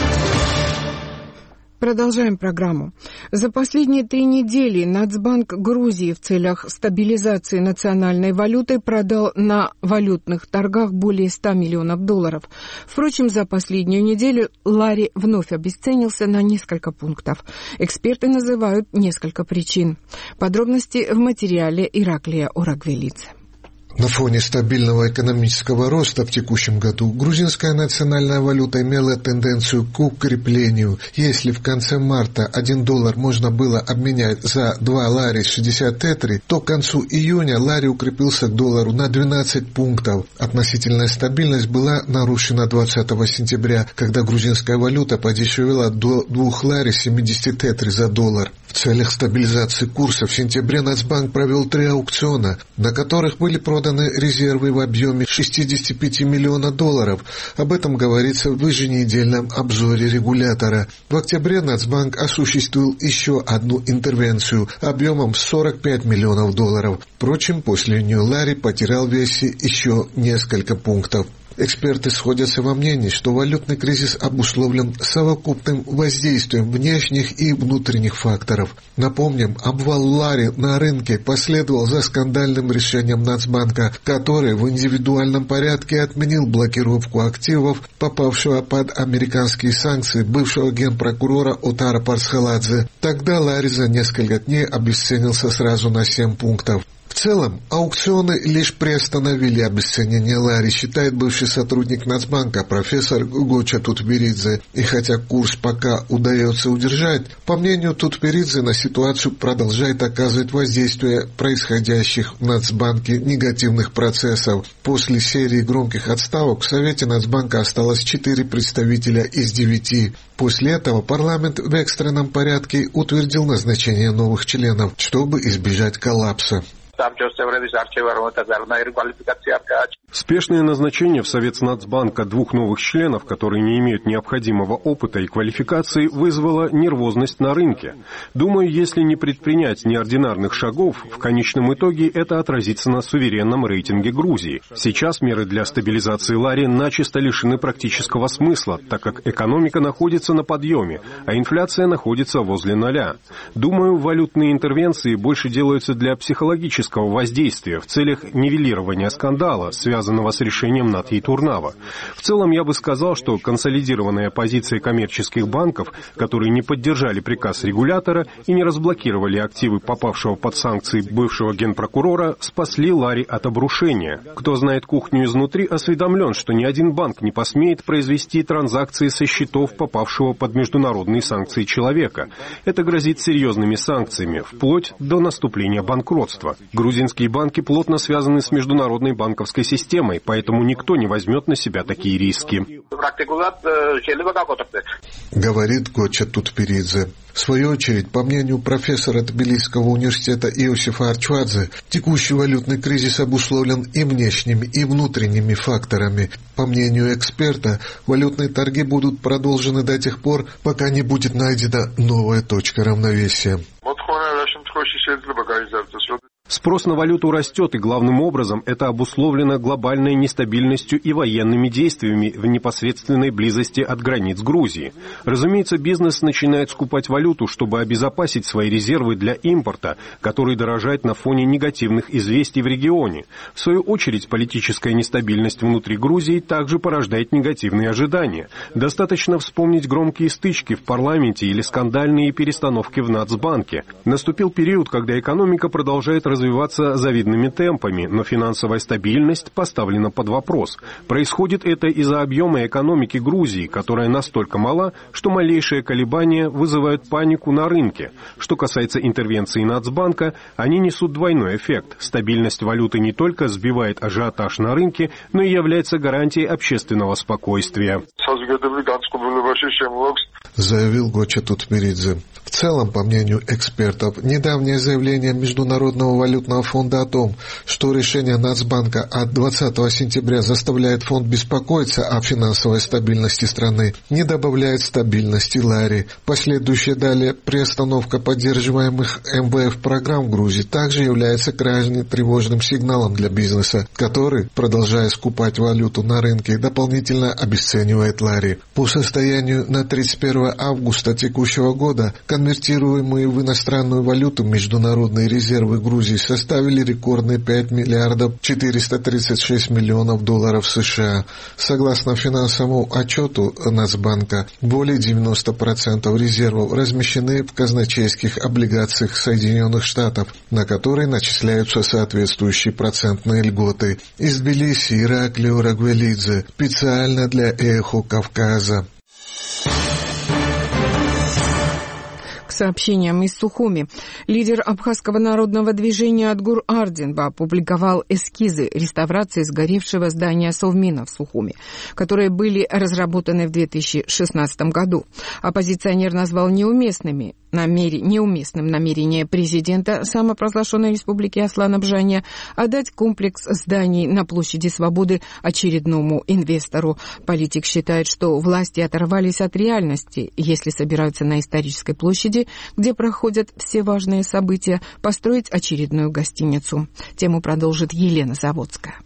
Продолжаем программу. За последние 3 недели Нацбанк Грузии в целях стабилизации национальной валюты продал на валютных торгах более $100 миллионов. Впрочем, за последнюю неделю лари вновь обесценился на несколько пунктов. Эксперты называют несколько причин. Подробности в материале Ираклия Орагвелидзе. На фоне стабильного экономического роста в текущем году грузинская национальная валюта имела тенденцию к укреплению. Если в конце марта $1 можно было обменять за 2 лари 60 тетри, то к концу июня лари укрепился к доллару на 12 пунктов. Относительная стабильность была нарушена 20 сентября, когда грузинская валюта подешевела до 2 лари 70 тетри за доллар. В целях стабилизации курса в сентябре Нацбанк провел 3 аукциона, на которых были проданы резервы в объеме $65 миллионов. Об этом говорится в еженедельном обзоре регулятора. В октябре Нацбанк осуществил еще одну интервенцию объемом $45 миллионов. Впрочем, после нее лари потерял в весе еще несколько пунктов. Эксперты сходятся во мнении, что валютный кризис обусловлен совокупным воздействием внешних и внутренних факторов. Напомним, обвал лари на рынке последовал за скандальным решением Нацбанка, который в индивидуальном порядке отменил блокировку активов, попавшего под американские санкции бывшего генпрокурора Отара Парсхаладзе. Тогда лари за несколько дней обесценился сразу на 7 пунктов. В целом, аукционы лишь приостановили обесценение лари, считает бывший сотрудник Нацбанка профессор Гоча Тутберидзе. И хотя курс пока удается удержать, по мнению Тутберидзе, на ситуацию продолжает оказывать воздействие происходящих в Нацбанке негативных процессов. После серии громких отставок в Совете Нацбанка осталось 4 представителя из 9. После этого парламент в экстренном порядке утвердил назначение новых членов, чтобы избежать коллапса. Спешное назначение в Совет Нацбанка 2 новых членов, которые не имеют необходимого опыта и квалификации, вызвало нервозность на рынке. Думаю, если не предпринять неординарных шагов, в конечном итоге это отразится на суверенном рейтинге Грузии. Сейчас меры для стабилизации лари начисто лишены практического смысла, так как экономика находится на подъеме, а инфляция находится возле 0. Думаю, валютные интервенции больше делаются для психологического воздействия в целях нивелирования скандала, связанного с решением Натьи Турнава. В целом, я бы сказал, что консолидированная позиция коммерческих банков, которые не поддержали приказ регулятора и не разблокировали активы попавшего под санкции бывшего генпрокурора, спасли лари от обрушения. Кто знает кухню изнутри, осведомлен, что ни один банк не посмеет произвести транзакции со счетов попавшего под международные санкции человека. Это грозит серьезными санкциями, вплоть до наступления банкротства. Грузинские банки плотно связаны с международной банковской системой, поэтому никто не возьмет на себя такие риски. Говорит Гоча Тутберидзе. В свою очередь, по мнению профессора Тбилисского университета Иосифа Арчвадзе, текущий валютный кризис обусловлен и внешними, и внутренними факторами. По мнению эксперта, валютные торги будут продолжены до тех пор, пока не будет найдена новая точка равновесия. Спрос на валюту растет, и главным образом это обусловлено глобальной нестабильностью и военными действиями в непосредственной близости от границ Грузии. Разумеется, бизнес начинает скупать валюту, чтобы обезопасить свои резервы для импорта, который дорожает на фоне негативных известий в регионе. В свою очередь, политическая нестабильность внутри Грузии также порождает негативные ожидания. Достаточно вспомнить громкие стычки в парламенте или скандальные перестановки в Нацбанке. Наступил период, когда экономика продолжает развиваться завидными темпами, но финансовая стабильность поставлена под вопрос. Происходит это из-за объема экономики Грузии, которая настолько мала, что малейшие колебания вызывают панику на рынке. Что касается интервенции Нацбанка, они несут двойной эффект. Стабильность валюты не только сбивает ажиотаж на рынке, но и является гарантией общественного спокойствия. Заявил Гоча Тутмиридзе. В целом, по мнению экспертов, недавнее заявление Международного валютного фонда о том, что решение Нацбанка от 20 сентября заставляет фонд беспокоиться о финансовой стабильности страны, не добавляет стабильности лари. Последующая далее приостановка поддерживаемых МВФ программ в Грузии также является крайне тревожным сигналом для бизнеса, который, продолжая скупать валюту на рынке, дополнительно обесценивает лари. По состоянию на 31 августа текущего года конвертируемые в иностранную валюту международные резервы Грузии составили рекордные 5 миллиардов 436 миллионов долларов США. Согласно финансовому отчету Нацбанка, более 90% резервов размещены в казначейских облигациях Соединенных Штатов, на которые начисляются соответствующие процентные льготы. Из Тбилиси Ираклио Рагвелидзе специально для «Эхо Кавказа». Сообщениям из Сухуми. Лидер абхазского народного движения Адгур Ардинба опубликовал эскизы реставрации сгоревшего здания Совмина в Сухуми, которые были разработаны в 2016 году. Оппозиционер назвал неуместным намерение президента самопровозглашенной республики Аслана Бжания отдать комплекс зданий на площади Свободы очередному инвестору. Политик считает, что власти оторвались от реальности, если собираются на исторической площади, где проходят все важные события, построить очередную гостиницу. Тему продолжит Елена Заводская.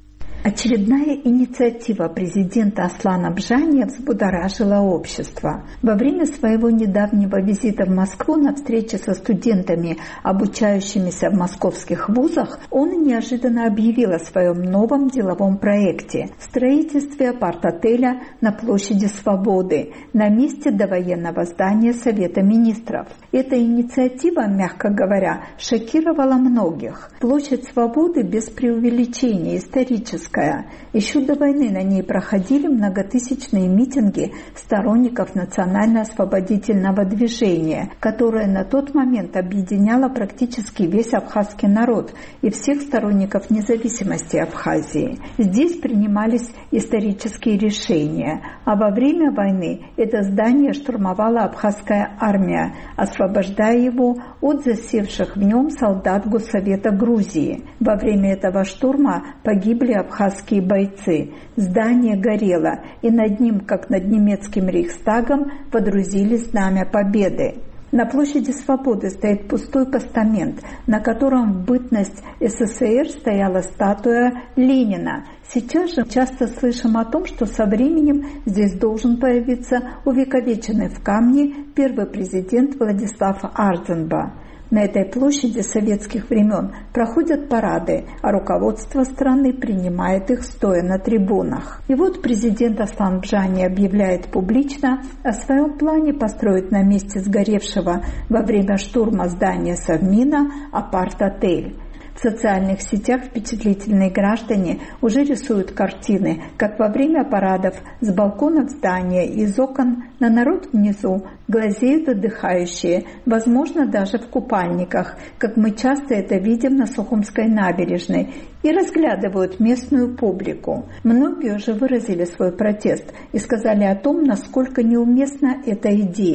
Очередная инициатива президента Аслана Бжания взбудоражила общество. Во время своего недавнего визита в Москву на встрече со студентами, обучающимися в московских вузах, он неожиданно объявил о своем новом деловом проекте – строительстве апарт-отеля на площади Свободы, на месте довоенного здания Совета министров. Эта инициатива, мягко говоря, шокировала многих. Площадь Свободы без преувеличения историческая. Еще до войны на ней проходили многотысячные митинги сторонников национально-освободительного движения, которое на тот момент объединяло практически весь абхазский народ и всех сторонников независимости Абхазии. Здесь принимались исторические решения, а во время войны это здание штурмовала абхазская армия, освобождая его от засевших в нем солдат Госсовета Грузии. Во время этого штурма погибли абхазские бойцы. Здание горело, и над ним, как над немецким Рейхстагом, водрузили знамя победы. На площади Свободы стоит пустой постамент, на котором в бытность СССР стояла статуя Ленина. Сейчас же часто слышим о том, что со временем здесь должен появиться увековеченный в камне первый президент Владислав Ардинба. На этой площади советских времен проходят парады, а руководство страны принимает их, стоя на трибунах. И вот президент Аслан Бжани объявляет публично о своем плане построить на месте сгоревшего во время штурма здания Совмина апарт-отель. В социальных сетях впечатлительные граждане уже рисуют картины, как во время парадов с балконов здания и из окон на народ внизу глазеют отдыхающие, возможно, даже в купальниках, как мы часто это видим на Сухумской набережной, и разглядывают местную публику. Многие уже выразили свой протест и сказали о том, насколько неуместна эта идея.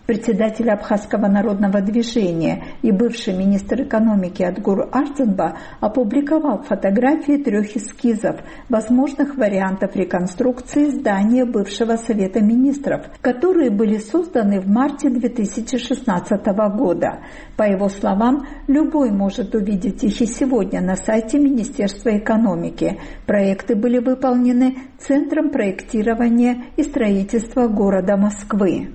Председатель Абхазского народного движения и бывший министр экономики Адгур Арцинба опубликовал фотографии 3 эскизов возможных вариантов реконструкции здания бывшего Совета министров, которые были созданы в марте 2016 года. По его словам, любой может увидеть их и сегодня на сайте Министерства экономики. Проекты были выполнены Центром проектирования и строительства города Москвы.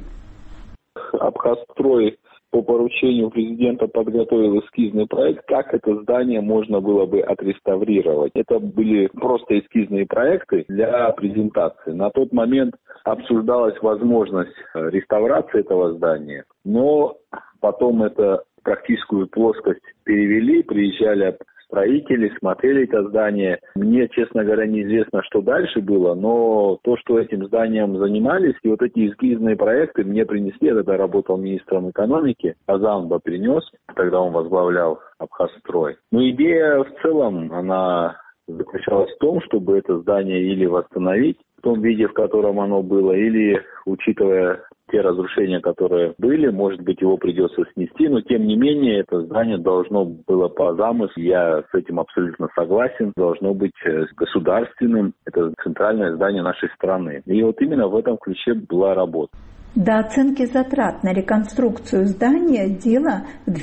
Абхазстрой по поручению президента подготовил эскизный проект, как это здание можно было бы отреставрировать. Это были просто эскизные проекты для презентации. На тот момент обсуждалась возможность реставрации этого здания, но потом это практическую плоскость перевели, приезжали строители, смотрели это здание. Мне, честно говоря, неизвестно, что дальше было, но то, что этим зданием занимались, и вот эти эскизные проекты мне принесли, я тогда работал министром экономики, Азанба принес, когда он возглавлял Абхазстрой. Но идея в целом, она заключалась в том, чтобы это здание или восстановить в том виде, в котором оно было, или, учитывая те разрушения, которые были, может быть, его придется снести, но тем не менее это здание должно было по замыслу, я с этим абсолютно согласен, должно быть государственным, это центральное здание нашей страны. И вот именно в этом ключе была работа. До оценки затрат на реконструкцию здания дело в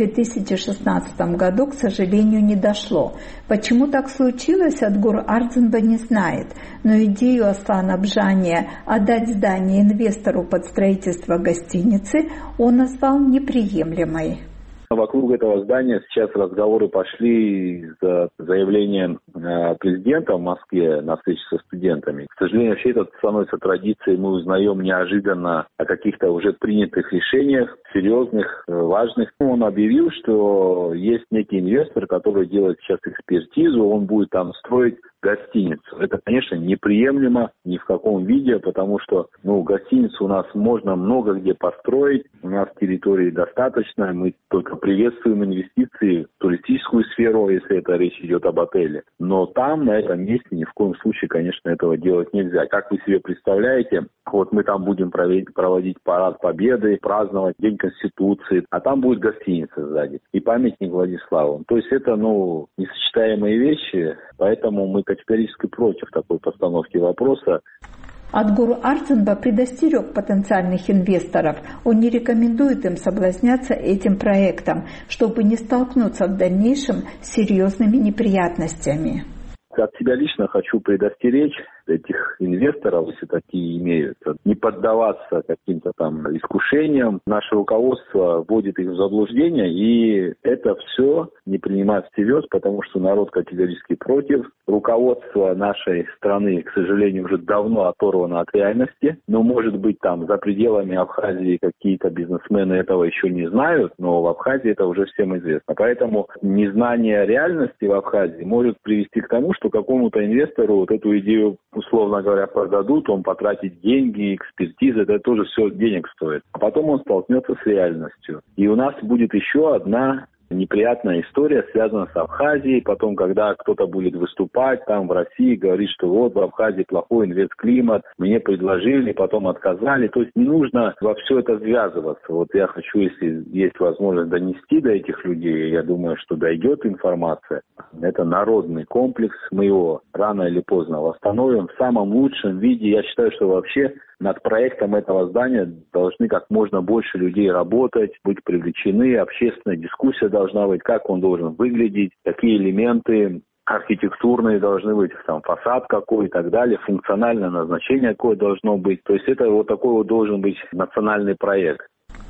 2016 году, к сожалению, не дошло. Почему так случилось, Адгур Арцинба не знает, но идею Аслана Бжания отдать здание инвестору под строительство гостиницы он назвал неприемлемой. Вокруг этого здания сейчас разговоры пошли за заявлением президента в Москве на встрече со студентами. К сожалению, вообще это становится традицией. Мы узнаем неожиданно о каких-то уже принятых решениях, серьезных, важных. Он объявил, что есть некий инвестор, который делает сейчас экспертизу, он будет там строить гостиницу. Это, конечно, неприемлемо ни в каком виде, потому что гостиницу у нас можно много где построить, у нас территории достаточно, мы только приветствуем инвестиции в туристическую сферу, если это речь идет об отеле. Но там, на этом месте, ни в коем случае, конечно, этого делать нельзя. Как вы себе представляете, вот мы там будем проводить парад Победы, праздновать День Конституции, а там будет гостиница сзади и памятник Владиславу. То есть это, несочетаемые вещи, поэтому мы категорически против такой постановки вопроса. Адгур Арцинба предостерег потенциальных инвесторов. Он не рекомендует им соблазняться этим проектом, чтобы не столкнуться в дальнейшем с серьезными неприятностями. От себя лично хочу предостеречь этих инвесторов, если такие имеются, не поддаваться каким-то там искушениям. Наше руководство вводит их в заблуждение, и это все не принимать всерьез, потому что народ категорически против. Руководство нашей страны, к сожалению, уже давно оторвано от реальности, но, может быть, там за пределами Абхазии какие-то бизнесмены этого еще не знают, но в Абхазии это уже всем известно. Поэтому незнание реальности в Абхазии может привести к тому, что какому-то инвестору вот эту идею, условно говоря, продадут, он потратит деньги, экспертизы, это тоже все денег стоит. А потом он столкнется с реальностью. И у нас будет еще одна неприятная история, связанная с Абхазией. Потом, когда кто-то будет выступать там в России, говорит, что вот в Абхазии плохой инвестклимат, мне предложили, потом отказали. То есть не нужно во все это связываться. Вот я хочу, если есть возможность донести до этих людей, я думаю, что дойдет информация. Это народный комплекс, мы его рано или поздно восстановим в самом лучшем виде. Я считаю, что вообще над проектом этого здания должны как можно больше людей работать, быть привлечены, общественная дискуссия должна быть, как он должен выглядеть, какие элементы архитектурные должны быть, там фасад какой и так далее, функциональное назначение какое должно быть. То есть это вот такой вот должен быть национальный проект.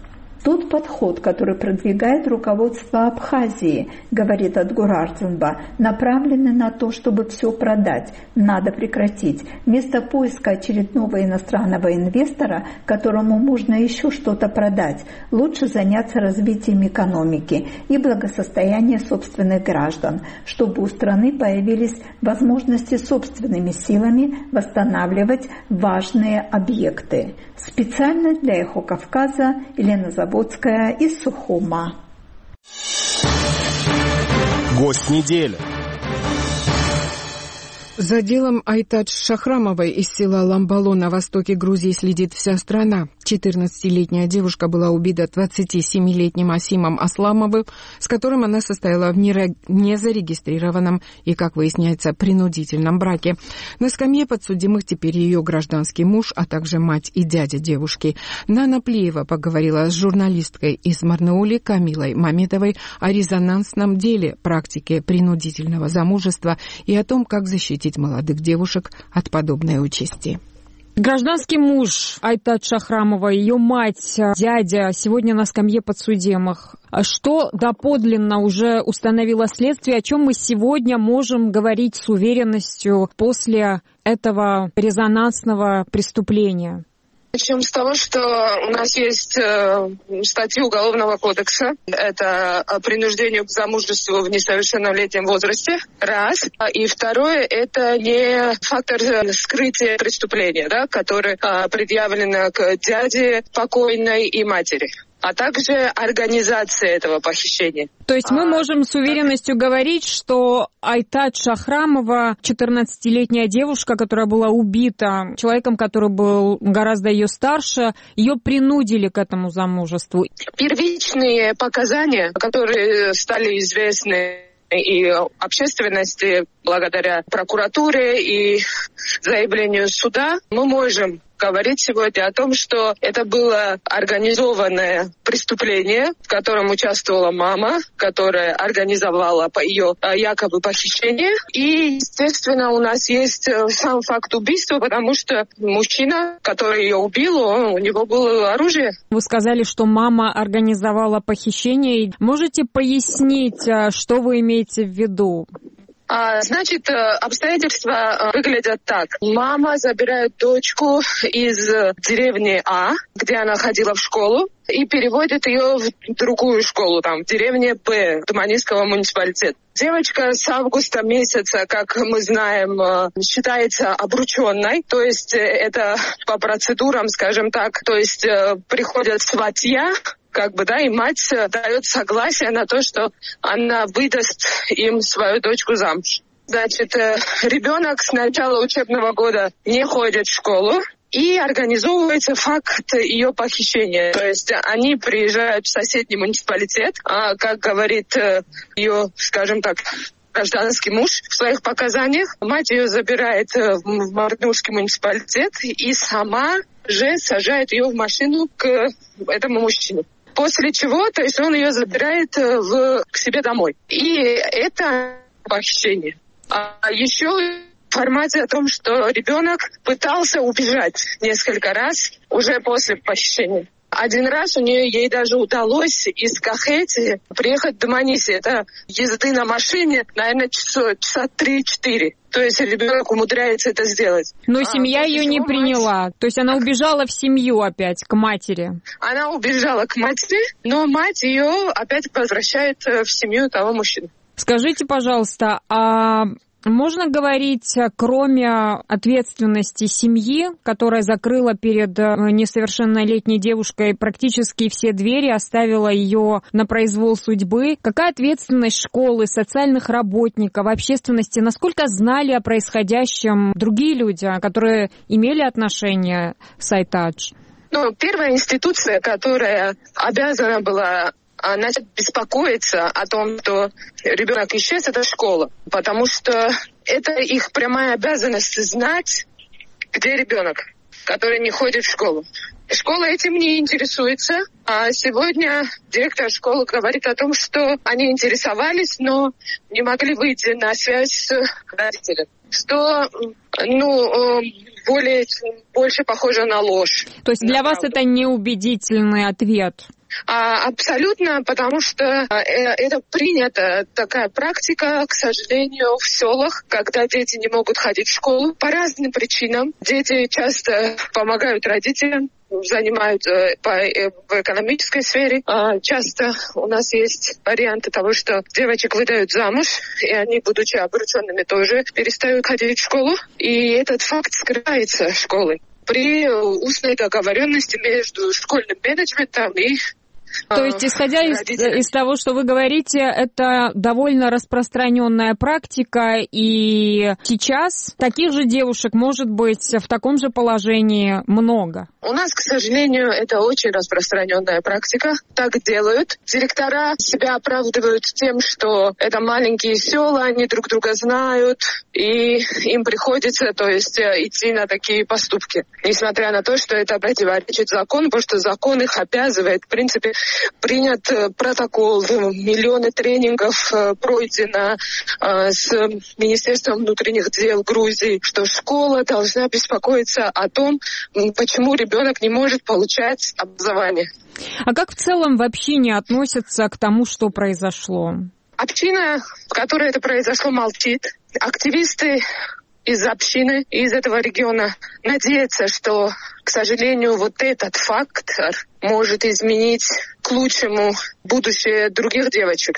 Тот подход, который продвигает руководство Абхазии, говорит Адгур Арцинба, направленный на то, чтобы все продать. Надо прекратить. Вместо поиска очередного иностранного инвестора, которому можно еще что-то продать, лучше заняться развитием экономики и благосостояния собственных граждан, чтобы у страны появились возможности собственными силами восстанавливать важные объекты. Специально для Эхо Кавказа Елена Заводская из Сухума. Гость недели. За делом Айтадж Шахрамовой из села Ламбало на востоке Грузии следит вся страна. 14-летняя девушка была убита 27-летним Асимом Асламовым, с которым она состояла в незарегистрированном и, как выясняется, принудительном браке. На скамье подсудимых теперь ее гражданский муж, а также мать и дядя девушки. Нана Плиева поговорила с журналисткой из Марнаули Камилой Мамедовой о резонансном деле практики принудительного замужества и о том, как защитить молодых девушек от подобной участи. Гражданский муж Айтадж Шахрамова, ее мать, дядя сегодня на скамье подсудимых. Что доподлинно уже установило следствие, о чем мы сегодня можем говорить с уверенностью после этого резонансного преступления? Начнем с того, что у нас есть статьи Уголовного кодекса. Это принуждение к замужеству в несовершеннолетнем возрасте. Раз. И второе, это не фактор скрытия преступления, да, который предъявлено к дяде покойной и матери, а также организация этого похищения. То есть мы можем с уверенностью говорить, что Айтадж Шахрамова, 14-летняя девушка, которая была убита человеком, который был гораздо ее старше, ее принудили к этому замужеству. Первичные показания, которые стали известны и общественности благодаря прокуратуре и заявлению суда, мы можем говорить сегодня о том, что это было организованное преступление, в котором участвовала мама, которая организовала ее якобы похищение. И, естественно, у нас есть сам факт убийства, потому что мужчина, который ее убил, у него было оружие. Вы сказали, что мама организовала похищение. Можете пояснить, что вы имеете в виду? Значит, обстоятельства выглядят так. Мама забирает дочку из деревни А, где она ходила в школу, и переводит ее в другую школу, там, в деревне Б, Туманинского муниципалитета. Девочка с августа месяца, как мы знаем, считается обрученной, то есть это по процедурам, скажем так, то есть приходят сватья, и мать дает согласие на то, что она выдаст им свою дочку замуж. Значит, ребенок с начала учебного года не ходит в школу, и организовывается факт ее похищения. То есть они приезжают в соседний муниципалитет, как говорит ее, скажем так, гражданский муж в своих показаниях. Мать ее забирает в Марнурский муниципалитет и сама же сажает ее в машину к этому мужчине. После чего, то есть он ее забирает к себе домой. И это похищение. А еще информация о том, что ребенок пытался убежать несколько раз уже после похищения. Один раз ей даже удалось из Кахети приехать до Маниси. Это езды на машине, наверное, часа 3-4. То есть ребенок умудряется это сделать. Но семья ее не приняла. То есть она убежала в семью опять, к матери. Она убежала к матери, но мать ее опять возвращает в семью того мужчины. Скажите, пожалуйста, можно говорить, кроме ответственности семьи, которая закрыла перед несовершеннолетней девушкой практически все двери, оставила ее на произвол судьбы, какая ответственность школы, социальных работников, общественности, насколько знали о происходящем другие люди, которые имели отношение с Айтадж? Первая институция, которая обязана была начать беспокоиться о том, что ребенок исчез, это школа. Потому что это их прямая обязанность знать, где ребенок, который не ходит в школу. Школа этим не интересуется. А сегодня директор школы говорит о том, что они интересовались, но не могли выйти на связь с родителем. Что, больше похоже на ложь. То есть для вас это неубедительный ответ? Абсолютно, потому что это принята такая практика, к сожалению, в селах, когда дети не могут ходить в школу по разным причинам. Дети часто помогают родителям, занимают в экономической сфере. Часто у нас есть варианты того, что девочек выдают замуж, и они, будучи обрученными, тоже перестают ходить в школу. И этот факт скрывается школой при устной договоренности между школьным менеджментом и То есть, исходя из того, что вы говорите, это довольно распространенная практика, и сейчас таких же девушек может быть в таком же положении много? У нас, к сожалению, это очень распространенная практика. Так делают. Директора себя оправдывают тем, что это маленькие села, они друг друга знают, и им приходится, то есть, идти на такие поступки. Несмотря на то, что это противоречит закону, потому что закон их обязывает. В принципе, принят протокол, миллионы тренингов пройдено с Министерством внутренних дел Грузии, что школа должна беспокоиться о том, почему ребенок не может получать образование. А как в целом в общине относятся к тому, что произошло? Община, в которой это произошло, молчит. Активисты из общины, из этого региона надеются, что, к сожалению, вот этот фактор может изменить к лучшему будущее других девочек.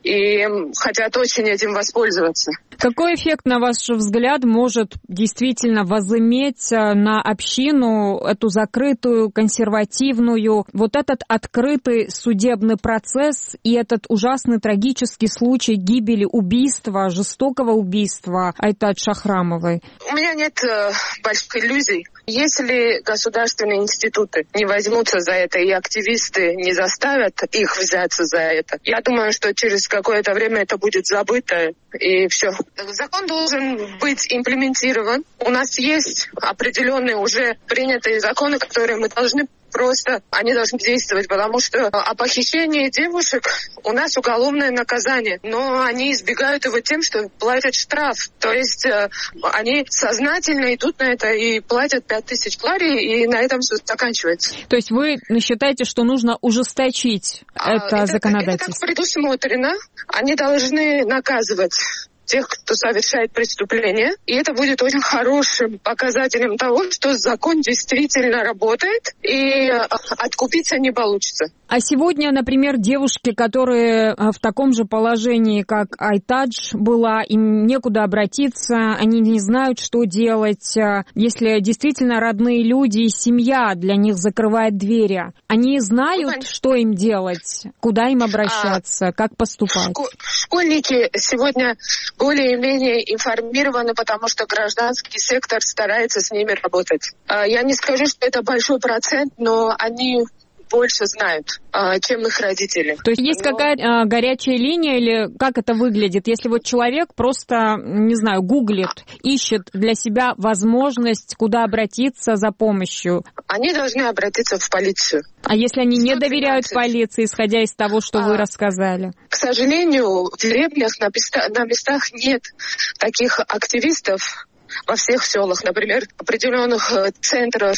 И хотят очень этим воспользоваться. Какой эффект, на ваш взгляд, может действительно возыметь на общину, эту закрытую, консервативную, вот этот открытый судебный процесс и этот ужасный трагический случай гибели, убийства, жестокого убийства Айтадж Шахрамовой? У меня нет больших иллюзий. Если государственные институты не возьмутся за это и активисты не заставят их взяться за это, я думаю, что через какое-то время это будет забыто, и все. Закон должен быть имплементирован. У нас есть определенные уже принятые законы, которые мы должны они должны действовать, потому что о похищении девушек у нас уголовное наказание, но они избегают его тем, что платят штраф. То есть они сознательно идут на это и платят 5000 лари, и на этом все заканчивается. То есть вы считаете, что нужно ужесточить это законодательство? Это так предусмотрено. Они должны наказывать тех, кто совершает преступление. И это будет очень хорошим показателем того, что закон действительно работает, и откупиться не получится. А сегодня, например, девушки, которые в таком же положении, как Айтадж была, им некуда обратиться, они не знают, что делать. Если действительно родные люди и семья для них закрывает двери, они знают, что им делать, куда им обращаться, как поступать? Школьники сегодня более-менее информированы, потому что гражданский сектор старается с ними работать. Я не скажу, что это большой процент, но они больше знают, чем их родители. То есть есть какая-то горячая линия, или как это выглядит? Если вот человек просто, не знаю, гуглит, ищет для себя возможность, куда обратиться за помощью? Они должны обратиться в полицию. А если они не доверяют полиции, исходя из того, что вы рассказали? К сожалению, в деревнях на местах нет таких активистов, во всех селах, например, определенных центров,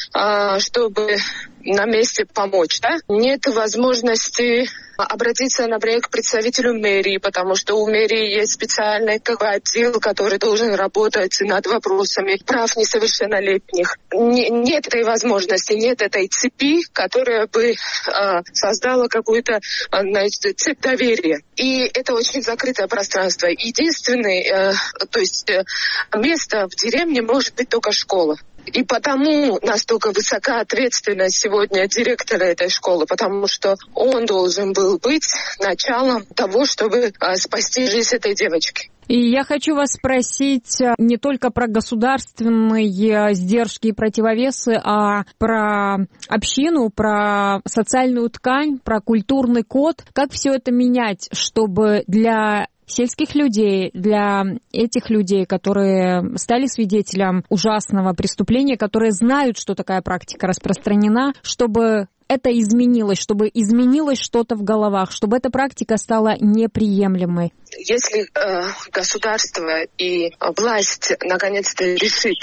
чтобы на месте помочь, да? Нет возможности обратиться, например, к представителю мэрии, потому что у мэрии есть специальный отдел, который должен работать над вопросами прав несовершеннолетних. Нет этой возможности, нет этой цепи, которая бы создала какую-то, цепь доверия. И это очень закрытое пространство. Единственное, то есть место в деревне может быть только школа. И потому настолько высока ответственность сегодня директора этой школы, потому что он должен был быть началом того, чтобы спасти жизнь этой девочки. И я хочу вас спросить не только про государственные сдержки и противовесы, а про общину, про социальную ткань, про культурный код. Как все это менять, чтобы для сельских людей, для этих людей, которые стали свидетелем ужасного преступления, которые знают, что такая практика распространена, чтобы это изменилось, чтобы изменилось что-то в головах, чтобы эта практика стала неприемлемой? Если государство и власть наконец-то решит,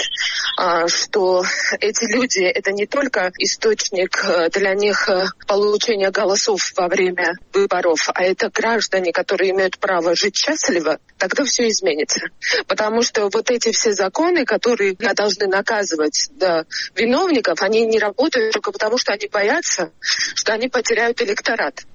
что эти люди — это не только источник для них получения голосов во время выборов, а это граждане, которые имеют право жить счастливо, тогда все изменится. Потому что вот эти все законы, которые должны наказывать виновников, они не работают только потому, что они боятся, что они потеряют электорат.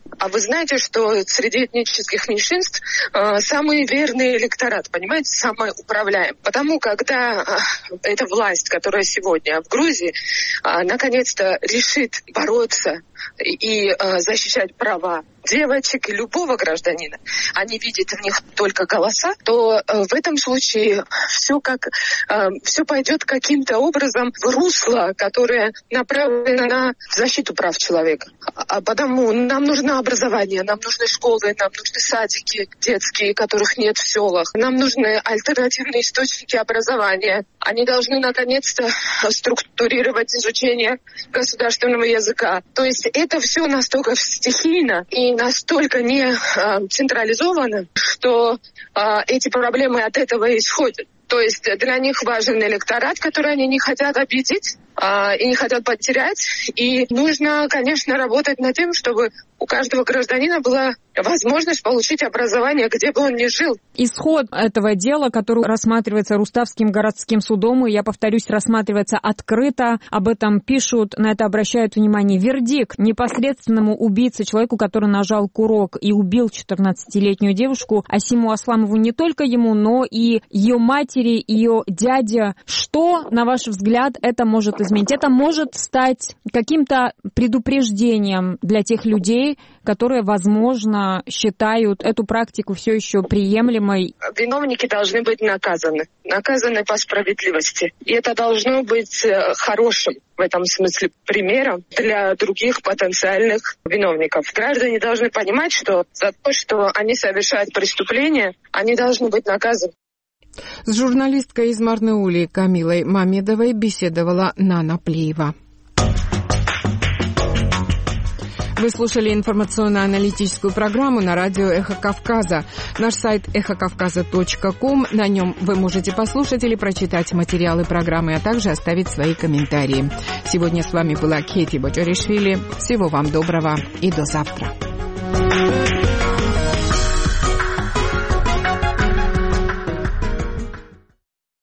А вы знаете, что среди этнических меньшинств самый верный электорат, понимаете, самый управляемый. Потому когда эта власть, которая сегодня в Грузии, наконец-то решит бороться и защищать права девочек и любого гражданина, они видят в них только голоса, то в этом случае все пойдет каким-то образом в русло, которое направлено на защиту прав человека. А потому нам нужно образование, нам нужны школы, нам нужны садики детские, которых нет в селах, нам нужны альтернативные источники образования. Они должны наконец-то структурировать изучение государственного языка. То есть это все настолько стихийно и настолько не централизовано, что эти проблемы от этого исходят. То есть для них важен электорат, который они не хотят обидеть и не хотят потерять. И нужно, конечно, работать над тем, чтобы у каждого гражданина была возможность получить образование, где бы он ни жил. Исход этого дела, которое рассматривается Руставским городским судом, и, я повторюсь, рассматривается открыто, об этом пишут, на это обращают внимание. Вердикт непосредственному убийце, человеку, который нажал курок и убил 14-летнюю девушку, Асиму Асламову, не только ему, но и ее матери, ее дяде. Что, на ваш взгляд, это может изменить? Это может стать каким-то предупреждением для тех людей, которые, возможно, считают эту практику все еще приемлемой. Виновники должны быть наказаны по справедливости. И это должно быть хорошим в этом смысле примером для других потенциальных виновников. Граждане должны понимать, что за то, что они совершают преступления, они должны быть наказаны. С журналисткой из Марнаули Камилой Мамедовой беседовала Нана Плиева. Вы слушали информационно-аналитическую программу на радио «Эхо Кавказа». Наш сайт эхокавказа.ком. На нем вы можете послушать или прочитать материалы программы, а также оставить свои комментарии. Сегодня с вами была Кети Боджаришвили. Всего вам доброго и до завтра.